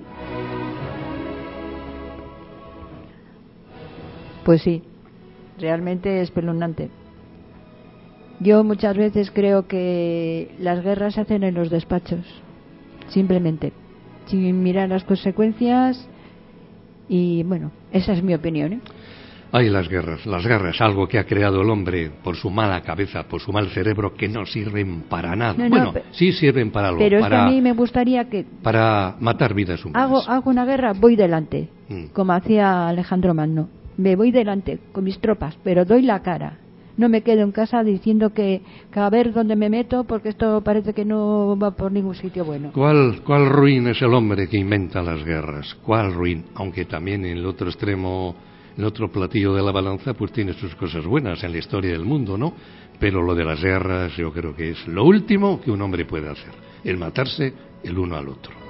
Pues sí, realmente es espeluznante. Yo muchas veces creo que las guerras se hacen en los despachos, simplemente, sin mirar las consecuencias, y bueno, esa es mi opinión, ¿eh? Hay las guerras, las guerras, algo que ha creado el hombre por su mala cabeza, por su mal cerebro, que no sirven para nada. No, no, bueno, pero, sí sirven para algo. Pero para, es que a mí me gustaría que... Para matar vidas humanas. Hago, hago una guerra, voy delante, mm. como hacía Alejandro Magno. Me voy delante con mis tropas, pero doy la cara. No me quedo en casa diciendo que, que a ver dónde me meto, porque esto parece que no va por ningún sitio bueno. ¿Cuál, cuál ruin es el hombre que inventa las guerras? ¿Cuál ruin? Aunque también en el otro extremo... El otro platillo de la balanza pues tiene sus cosas buenas en la historia del mundo, ¿no? Pero lo de las guerras yo creo que es lo último que un hombre puede hacer, el matarse el uno al otro.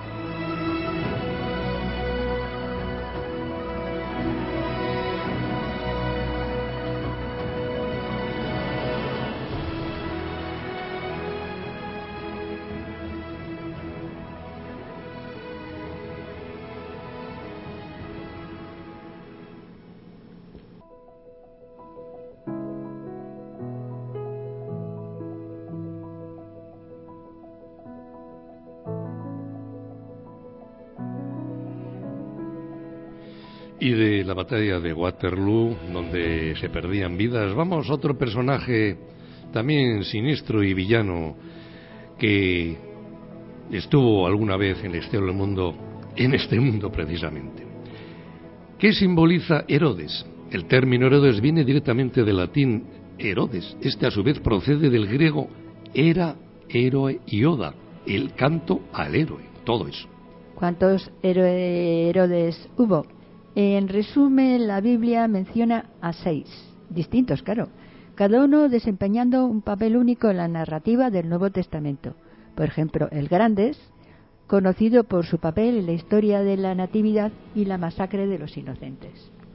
Y de la batalla de Waterloo, donde se perdían vidas, vamos a otro personaje también siniestro y villano que estuvo alguna vez en la historia del mundo, en este mundo precisamente. ¿Qué simboliza Herodes? El término Herodes viene directamente del latín Herodes. Este a su vez procede del griego era, héroe y oda, el canto al héroe, todo eso. ¿Cuántos Herodes hubo? En resumen, la Biblia menciona a seis, distintos, claro, cada uno desempeñando un papel único en la narrativa del Nuevo Testamento. Por ejemplo, el Grandes, conocido por su papel en la historia de la Natividad y la masacre de los inocentes.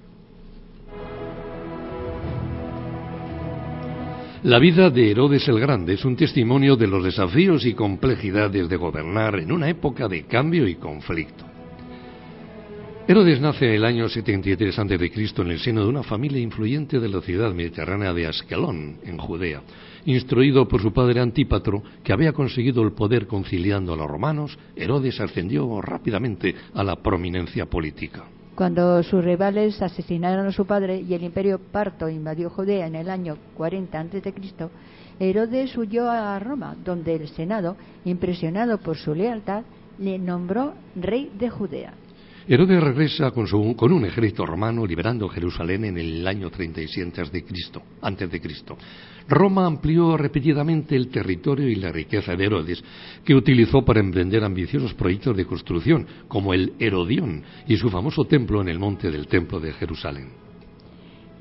La vida de Herodes el Grande es un testimonio de los desafíos y complejidades de gobernar en una época de cambio y conflicto. Herodes nace en el año setenta y tres antes de Cristo en el seno de una familia influyente de la ciudad mediterránea de Asquelón, en Judea. Instruido por su padre Antípatro, que había conseguido el poder conciliando a los romanos, Herodes ascendió rápidamente a la prominencia política. Cuando sus rivales asesinaron a su padre y el imperio parto invadió Judea en el año cuarenta antes de Cristo, Herodes huyó a Roma, donde el Senado, impresionado por su lealtad, le nombró rey de Judea. Herodes regresa con, su, con un ejército romano liberando Jerusalén en el año treinta y siete antes de Cristo, antes de Cristo. Roma amplió repetidamente el territorio y la riqueza de Herodes, que utilizó para emprender ambiciosos proyectos de construcción, como el Herodión y su famoso templo en el monte del Templo de Jerusalén.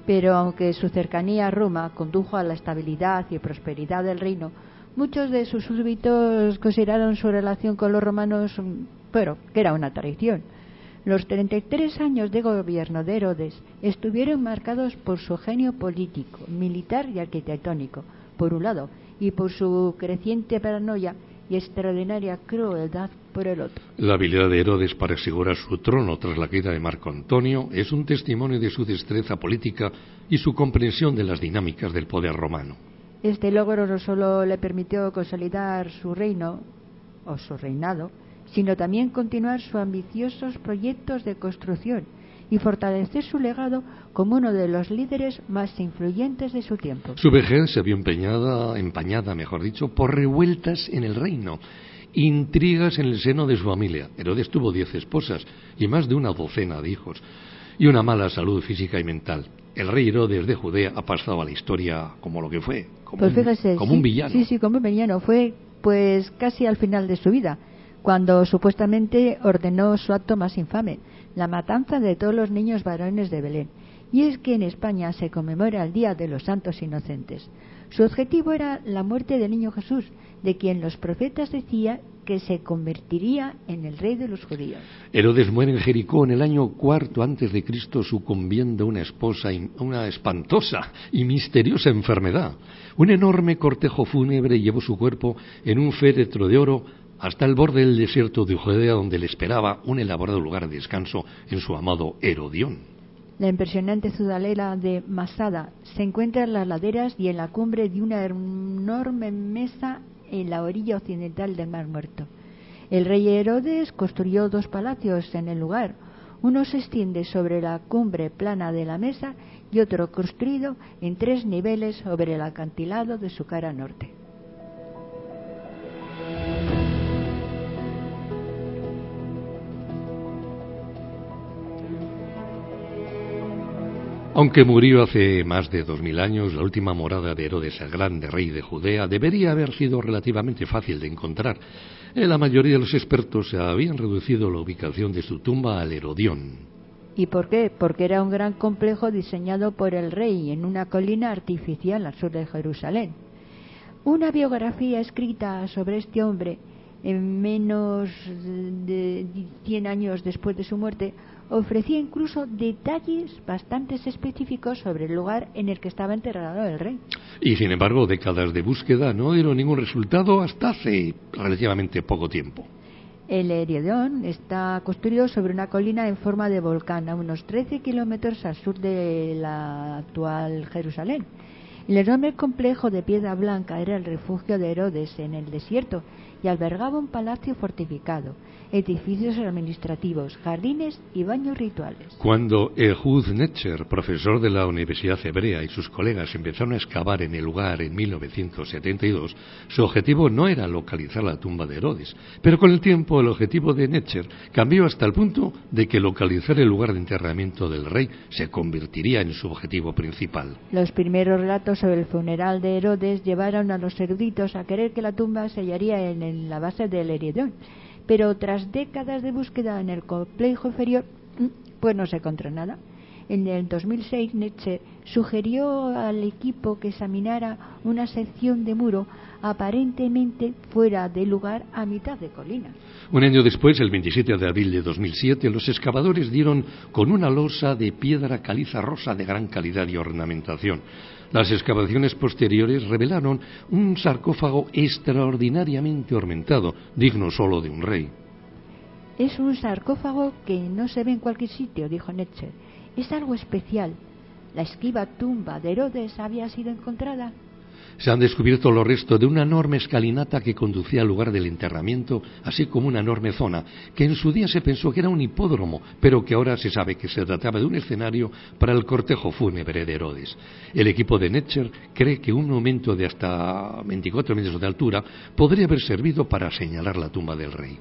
Pero aunque su cercanía a Roma condujo a la estabilidad y prosperidad del reino, muchos de sus súbditos consideraron su relación con los romanos, pero que era una traición. Los treinta y tres años de gobierno de Herodes estuvieron marcados por su genio político, militar y arquitectónico, por un lado, y por su creciente paranoia y extraordinaria crueldad por el otro. La habilidad de Herodes para asegurar su trono tras la caída de Marco Antonio es un testimonio de su destreza política y su comprensión de las dinámicas del poder romano. Este logro no solo le permitió consolidar su reino, o su reinado, sino también continuar sus ambiciosos proyectos de construcción y fortalecer su legado como uno de los líderes más influyentes de su tiempo. Su vejez se vio empeñada, empañada, mejor dicho, por revueltas en el reino, intrigas en el seno de su familia. Herodes tuvo diez esposas y más de una docena de hijos, y una mala salud física y mental. El rey Herodes de Judea ha pasado a la historia como lo que fue, como, pues fíjese, un, como sí, un villano. Sí, sí, como un villano. Fue pues casi al final de su vida, cuando supuestamente ordenó su acto más infame, la matanza de todos los niños varones de Belén. Y es que en España se conmemora el Día de los Santos Inocentes. Su objetivo era la muerte del niño Jesús, de quien los profetas decían que se convertiría en el rey de los judíos. Herodes muere en Jericó en el año cuarto antes de Cristo, sucumbiendo a una esposa, una espantosa y misteriosa enfermedad. Un enorme cortejo fúnebre llevó su cuerpo en un féretro de oro hasta el borde del desierto de Judea, donde le esperaba un elaborado lugar de descanso en su amado Herodión. La impresionante ciudadela de Masada se encuentra en las laderas y en la cumbre de una enorme mesa en la orilla occidental del Mar Muerto. El rey Herodes construyó dos palacios en el lugar. Uno se extiende sobre la cumbre plana de la mesa y otro construido en tres niveles sobre el acantilado de su cara norte. Aunque murió hace más de dos mil años, la última morada de Herodes el Grande, rey de Judea, debería haber sido relativamente fácil de encontrar. La mayoría de los expertos habían reducido la ubicación de su tumba al Herodión. ¿Y por qué? Porque era un gran complejo diseñado por el rey en una colina artificial al sur de Jerusalén. Una biografía escrita sobre este hombre, en menos de cien años después de su muerte, ofrecía incluso detalles bastante específicos sobre el lugar en el que estaba enterrado el rey. Y sin embargo, décadas de búsqueda no dieron ningún resultado hasta hace relativamente poco tiempo. El Herodión está construido sobre una colina en forma de volcán a unos trece kilómetros al sur de la actual Jerusalén. El enorme complejo de piedra blanca era el refugio de Herodes en el desierto y albergaba un palacio fortificado, edificios administrativos, jardines y baños rituales. Cuando Ehud Netzer, profesor de la Universidad Hebrea, y sus colegas empezaron a excavar en el lugar en mil novecientos setenta y dos, su objetivo no era localizar la tumba de Herodes, pero con el tiempo el objetivo de Netzer cambió hasta el punto de que localizar el lugar de enterramiento del rey se convertiría en su objetivo principal. Los primeros relatos sobre el funeral de Herodes llevaron a los eruditos a creer que la tumba se hallaría en, en la base del Herodión, pero tras décadas de búsqueda en el complejo inferior, pues no se encontró nada. En el dos mil seis, Netzer sugirió al equipo que examinara una sección de muro aparentemente fuera de lugar a mitad de colina. Un año después, el veintisiete de abril de dos mil siete, los excavadores dieron con una losa de piedra caliza rosa de gran calidad y ornamentación. Las excavaciones posteriores revelaron un sarcófago extraordinariamente ornamentado, digno solo de un rey. Es un sarcófago que no se ve en cualquier sitio, dijo Netzer. Es algo especial. La esquiva tumba de Herodes había sido encontrada. Se han descubierto los restos de una enorme escalinata que conducía al lugar del enterramiento, así como una enorme zona, que en su día se pensó que era un hipódromo, pero que ahora se sabe que se trataba de un escenario para el cortejo fúnebre de Herodes. El equipo de Netzer cree que un aumento de hasta veinticuatro metros de altura podría haber servido para señalar la tumba del rey.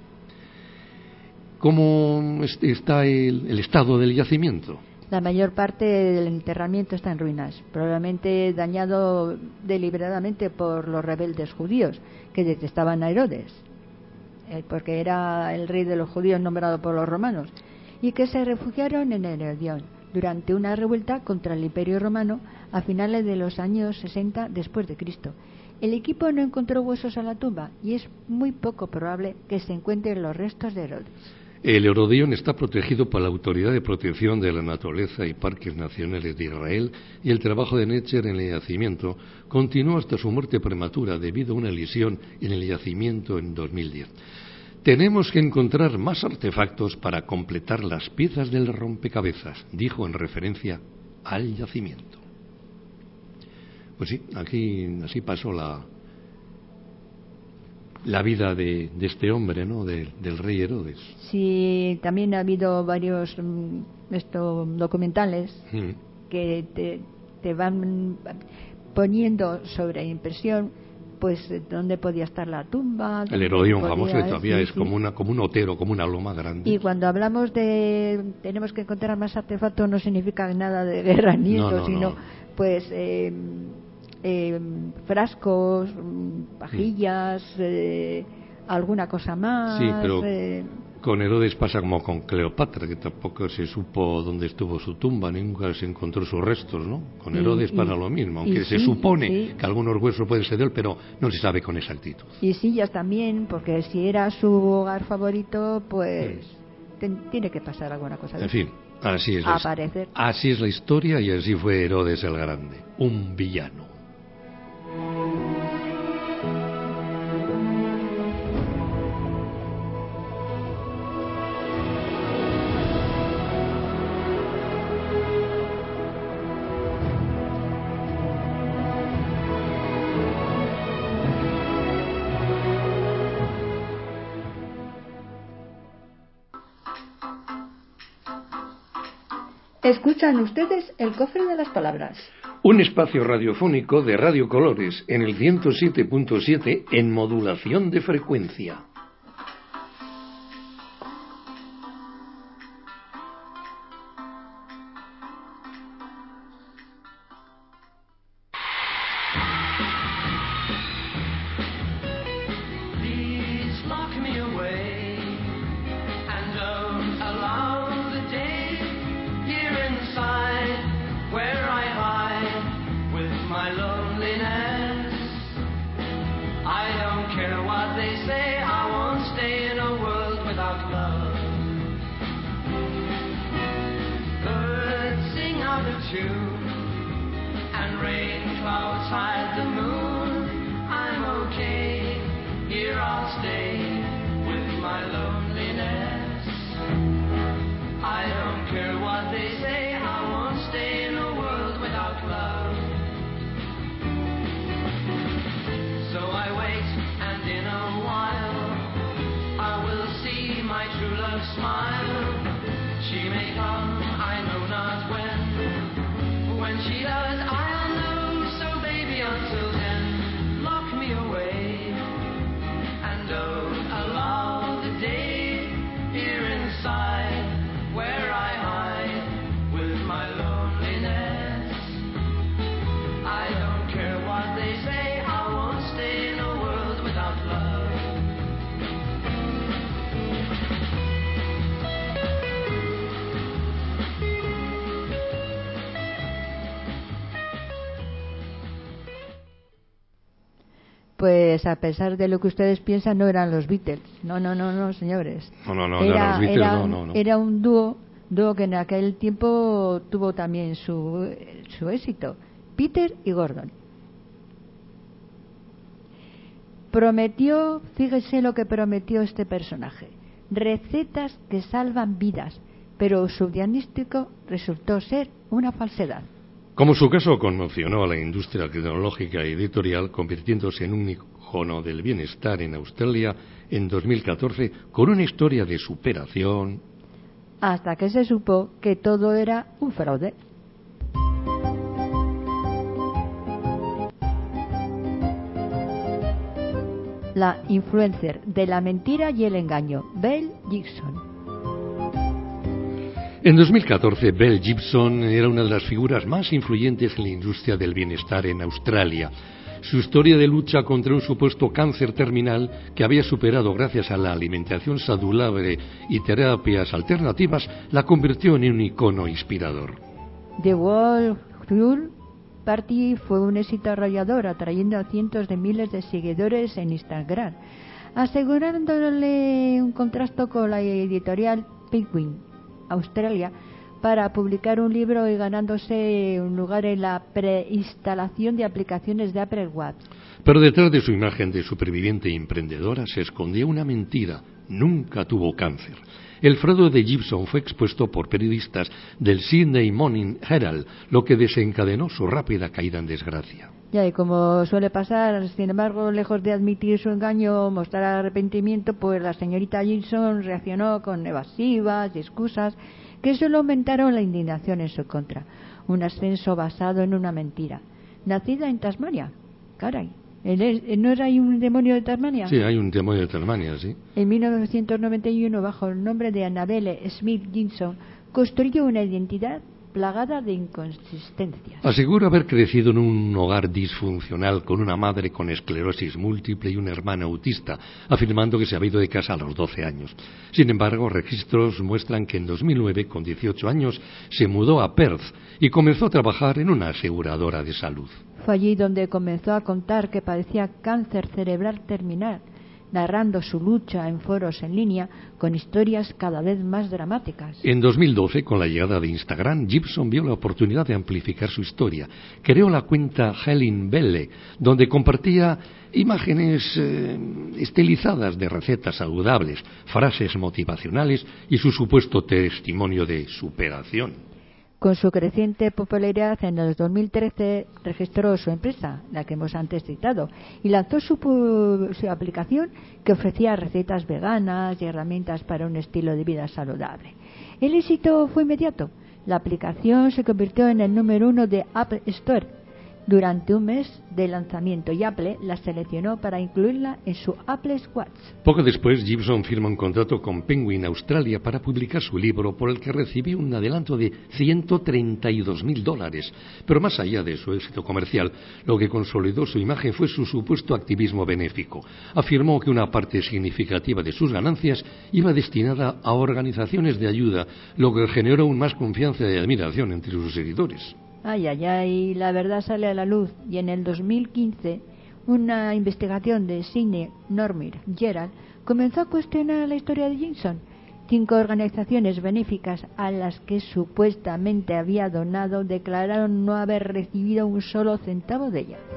¿Cómo está el, el estado del yacimiento? La mayor parte del enterramiento está en ruinas, probablemente dañado deliberadamente por los rebeldes judíos que detestaban a Herodes, eh, porque era el rey de los judíos nombrado por los romanos, y que se refugiaron en Herodión. durante una revuelta contra el Imperio Romano a finales de los años sesenta después de Cristo. El equipo no encontró huesos en la tumba y es muy poco probable que se encuentren los restos de Herodes. El Herodión está protegido por la Autoridad de Protección de la Naturaleza y Parques Nacionales de Israel, y el trabajo de Netzer en el yacimiento continuó hasta su muerte prematura debido a una lesión en el yacimiento en dos mil diez. Tenemos que encontrar más artefactos para completar las piezas del rompecabezas, dijo en referencia al yacimiento. Pues sí, aquí así pasó la la vida de, de este hombre, ¿no? De, del rey Herodes. Sí, también ha habido varios um, esto, documentales mm. que te, te van poniendo sobre impresión, pues dónde podía estar la tumba. El Herodión podía, famoso que todavía sí, es sí. como una como un otero, como una loma grande. Y cuando hablamos de tenemos que encontrar más artefactos, no significa nada de guerra ni no, eso, no, sino no. pues eh, eh, frascos, pajillas, mm. eh, alguna cosa más. Sí, pero eh... con Herodes pasa como con Cleopatra, que tampoco se supo dónde estuvo su tumba, nunca se encontró sus restos, ¿no? Con Herodes y, pasa y, lo mismo, aunque se sí, supone sí. que algunos huesos pueden ser de él, pero no se sabe con exactitud. Y sillas también, porque si era su hogar favorito, pues mm. ten, tiene que pasar alguna cosa. En fin, así es, aparecer. La, así es la historia y así fue Herodes el Grande, un villano. Escuchan ustedes el Cofre de las Palabras. Un espacio radiofónico de Radio Colores en el ciento siete punto siete en modulación de frecuencia. Pues a pesar de lo que ustedes piensan, no eran los Beatles. No, no, no, no, señores. No, no, no, era, eran los Beatles, era, no, no, no. Era un dúo, dúo que en aquel tiempo tuvo también su, su éxito. Peter y Gordon. Prometió, fíjese lo que prometió este personaje. Recetas que salvan vidas, pero su diagnóstico resultó ser una falsedad. Como su caso conmocionó a la industria tecnológica y editorial, convirtiéndose en un icono del bienestar en Australia en dos mil catorce, con una historia de superación. Hasta que se supo que todo era un fraude. La influencer de la mentira y el engaño, Belle Gibson. En dos mil catorce, Belle Gibson era una de las figuras más influyentes en la industria del bienestar en Australia. Su historia de lucha contra un supuesto cáncer terminal que había superado gracias a la alimentación saludable y terapias alternativas la convirtió en un icono inspirador. The Wall Street Party fue un éxito arrollador, atrayendo a cientos de miles de seguidores en Instagram, asegurándole un contrato con la editorial Penguin Australia para publicar un libro y ganándose un lugar en la preinstalación de aplicaciones de Apple Watch. Pero detrás de su imagen de superviviente y emprendedora se escondía una mentira: nunca tuvo cáncer. El fraude de Gibson fue expuesto por periodistas del Sydney Morning Herald, lo que desencadenó su rápida caída en desgracia. Ya, y como suele pasar, sin embargo, lejos de admitir su engaño o mostrar arrepentimiento, pues la señorita Gibson reaccionó con evasivas y excusas que solo aumentaron la indignación en su contra. Un ascenso basado en una mentira. Nacida en Tasmania. Caray. ¿No era ahí un demonio de Tasmania? Sí, hay un demonio de Tasmania, sí. En mil novecientos noventa y uno, bajo el nombre de Annabelle Smith Gibson, construyó una identidad plagada de inconsistencias. Asegura haber crecido en un hogar disfuncional con una madre con esclerosis múltiple y una hermana autista, afirmando que se había ido de casa a los doce años. Sin embargo, registros muestran que en dos mil nueve, con dieciocho años, se mudó a Perth y comenzó a trabajar en una aseguradora de salud. Fue allí donde comenzó a contar que padecía cáncer cerebral terminal, narrando su lucha en foros en línea con historias cada vez más dramáticas. En dos mil doce, con la llegada de Instagram, Gibson vio la oportunidad de amplificar su historia. Creó la cuenta Helen Belle, donde compartía imágenes eh, estilizadas de recetas saludables, frases motivacionales y su supuesto testimonio de superación. Con su creciente popularidad, en el dos mil trece registró su empresa, la que hemos antes citado, y lanzó su, su aplicación que ofrecía recetas veganas y herramientas para un estilo de vida saludable. El éxito fue inmediato. La aplicación se convirtió en el número uno de App Store durante un mes de lanzamiento y Apple la seleccionó para incluirla en su Apple Watch. Poco después, Gibson firma un contrato con Penguin Australia para publicar su libro, por el que recibió un adelanto de ciento treinta y dos mil dólares. Pero más allá de su éxito comercial, lo que consolidó su imagen fue su supuesto activismo benéfico. Afirmó que una parte significativa de sus ganancias iba destinada a organizaciones de ayuda, lo que generó aún más confianza y admiración entre sus seguidores. Ay, ay, ay, la verdad sale a la luz, y en el dos mil quince una investigación de Sidney Normir Gerald comenzó a cuestionar la historia de Gibson. Cinco organizaciones benéficas a las que supuestamente había donado declararon no haber recibido un solo centavo de ella.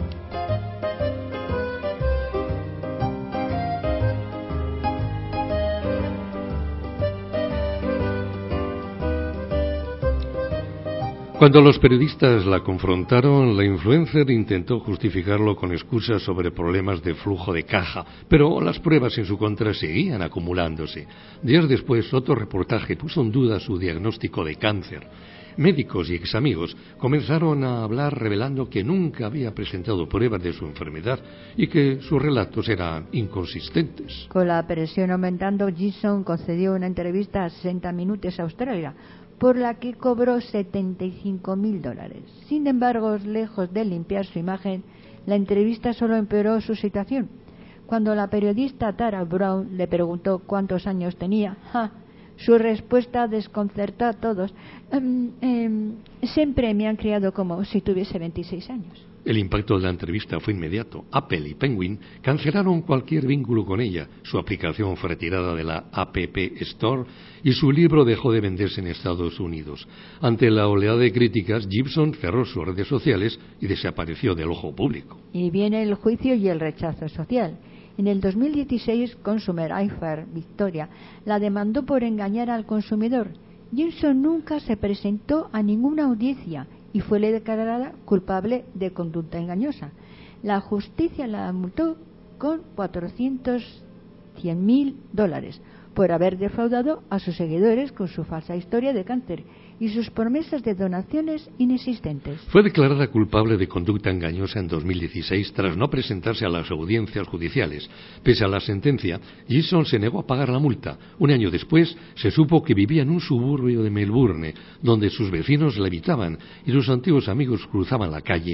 Cuando los periodistas la confrontaron, la influencer intentó justificarlo con excusas sobre problemas de flujo de caja, pero las pruebas en su contra seguían acumulándose. Días después, otro reportaje puso en duda su diagnóstico de cáncer. Médicos y examigos comenzaron a hablar revelando que nunca había presentado pruebas de su enfermedad y que sus relatos eran inconsistentes. Con la presión aumentando, Gibson concedió una entrevista a sesenta minutos a Australia, por la que cobró setenta y cinco mil dólares. Sin embargo, lejos de limpiar su imagen, la entrevista solo empeoró su situación. Cuando la periodista Tara Brown le preguntó cuántos años tenía, ¡ja!, su respuesta desconcertó a todos. Um, um, siempre me han criado como si tuviese veintiséis años. El impacto de la entrevista fue inmediato. Apple y Penguin cancelaron cualquier vínculo con ella. Su aplicación fue retirada de la App Store y su libro dejó de venderse en Estados Unidos. Ante la oleada de críticas, Gibson cerró sus redes sociales y desapareció del ojo público. Y viene el juicio y el rechazo social. En el dos mil dieciséis, Consumer Affairs Victoria la demandó por engañar al consumidor. Gibson nunca se presentó a ninguna audiencia y fue declarada culpable de conducta engañosa. La justicia la multó con cuatrocientos cien mil dólares por haber defraudado a sus seguidores con su falsa historia de cáncer y sus promesas de donaciones inexistentes. Fue declarada culpable de conducta engañosa en dos mil dieciséis tras no presentarse a las audiencias judiciales. Pese a la sentencia, Gibson se negó a pagar la multa. Un año después, se supo que vivía en un suburbio de Melbourne, donde sus vecinos la evitaban y sus antiguos amigos cruzaban la calle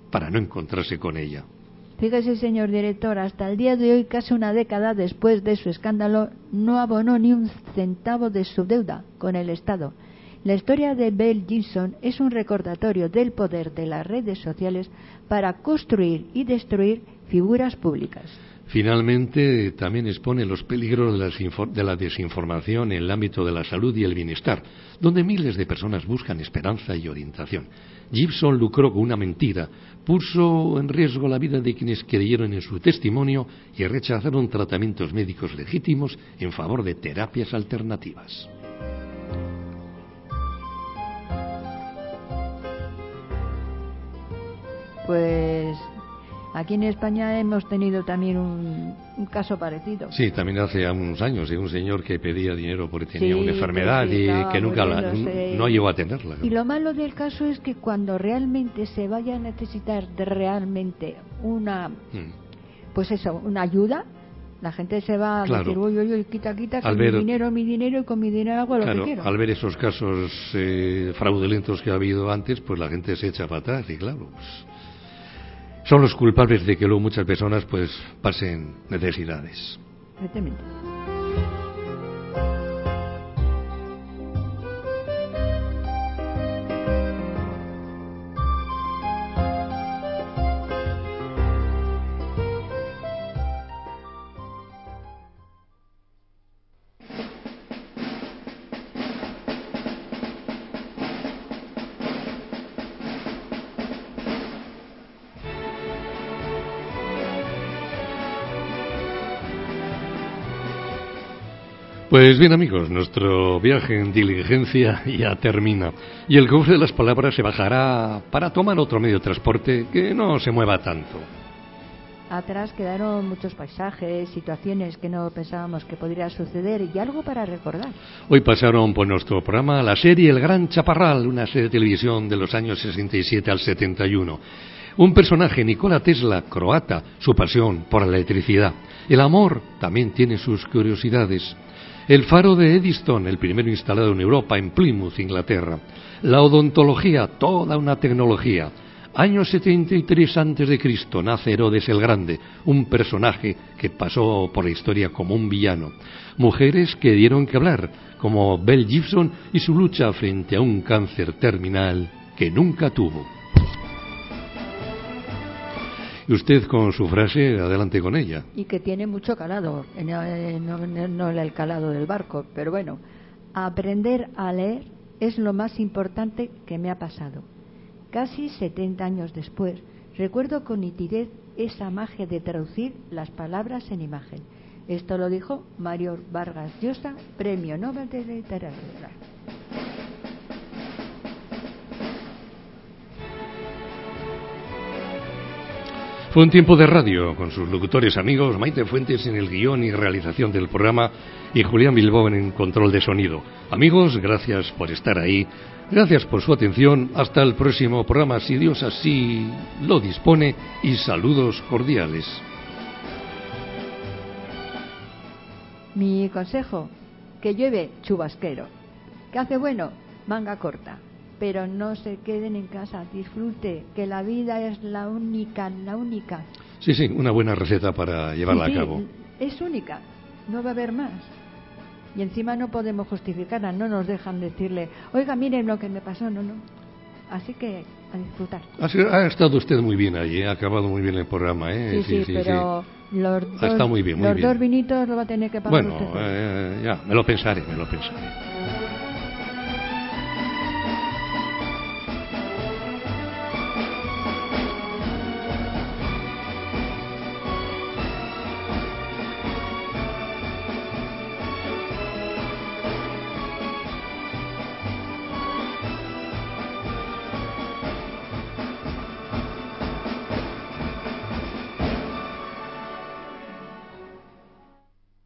para no encontrarse con ella. Fíjese, señor director, hasta el día de hoy, casi una década después de su escándalo, no abonó ni un centavo de su deuda con el Estado. La historia de Mel Gibson es un recordatorio del poder de las redes sociales para construir y destruir figuras públicas. Finalmente, también expone los peligros de la desinformación en el ámbito de la salud y el bienestar, donde miles de personas buscan esperanza y orientación. Gibson lucró con una mentira, puso en riesgo la vida de quienes creyeron en su testimonio y rechazaron tratamientos médicos legítimos en favor de terapias alternativas. Pues aquí en España hemos tenido también un, un caso parecido. Sí, también hace unos años, ¿eh? Un señor que pedía dinero porque tenía sí, una enfermedad que sí, y que nunca la, no llegó a tenerla. Y lo malo del caso es que cuando realmente se vaya a necesitar de realmente una, hmm. pues eso, una ayuda, la gente se va a claro. decir, uy, uy, uy, quita, quita, que al mi ver, dinero, mi dinero, y con mi dinero hago claro, lo que quiero. Al ver esos casos eh, fraudulentos que ha habido antes, pues la gente se echa para atrás y claro, pues, son los culpables de que luego muchas personas pues pasen necesidades. Exactamente. Pues bien, amigos, nuestro viaje en diligencia ya termina y el cofre de las palabras se bajará para tomar otro medio de transporte que no se mueva tanto. Atrás quedaron muchos paisajes, situaciones que no pensábamos que podría suceder y algo para recordar. Hoy pasaron por nuestro programa la serie El Gran Chaparral, una serie de televisión de los años sesenta y siete al setenta y uno. Un personaje, Nikola Tesla, croata, su pasión por la electricidad. El amor también tiene sus curiosidades. El faro de Eddystone, el primero instalado en Europa, en Plymouth, Inglaterra. La odontología, toda una tecnología. Año setenta y tres antes de Cristo nace Herodes el Grande, un personaje que pasó por la historia como un villano. Mujeres que dieron que hablar, como Mel Gibson y su lucha frente a un cáncer terminal que nunca tuvo. Y usted con su frase, adelante con ella. Y que tiene mucho calado, no, no, no el calado del barco, pero bueno, aprender a leer es lo más importante que me ha pasado. Casi setenta años después, recuerdo con nitidez esa magia de traducir las palabras en imagen. Esto lo dijo Mario Vargas Llosa, Premio Nobel de Literatura. Fue un tiempo de radio con sus locutores amigos Maite Fuentes en el guión y realización del programa y Julián Bilbao en el control de sonido. Amigos, gracias por estar ahí, gracias por su atención, hasta el próximo programa si Dios así lo dispone y saludos cordiales. Mi consejo, que llueve chubasquero, que hace bueno manga corta. Pero no se queden en casa, disfrute, que la vida es la única, la única. Sí, sí, una buena receta para llevarla sí, sí, a cabo. Es única, no va a haber más. Y encima no podemos justificarla, no nos dejan decirle, oiga, miren lo que me pasó, no, no. Así que a disfrutar. Ha, ha estado usted muy bien allí, ha acabado muy bien el programa, ¿eh? Sí, sí, sí, sí pero sí. Los, dos, ha estado muy bien, muy los bien. dos vinitos lo va a tener que pagar bueno, usted. Bueno, eh, ya, me lo pensaré, me lo pensaré.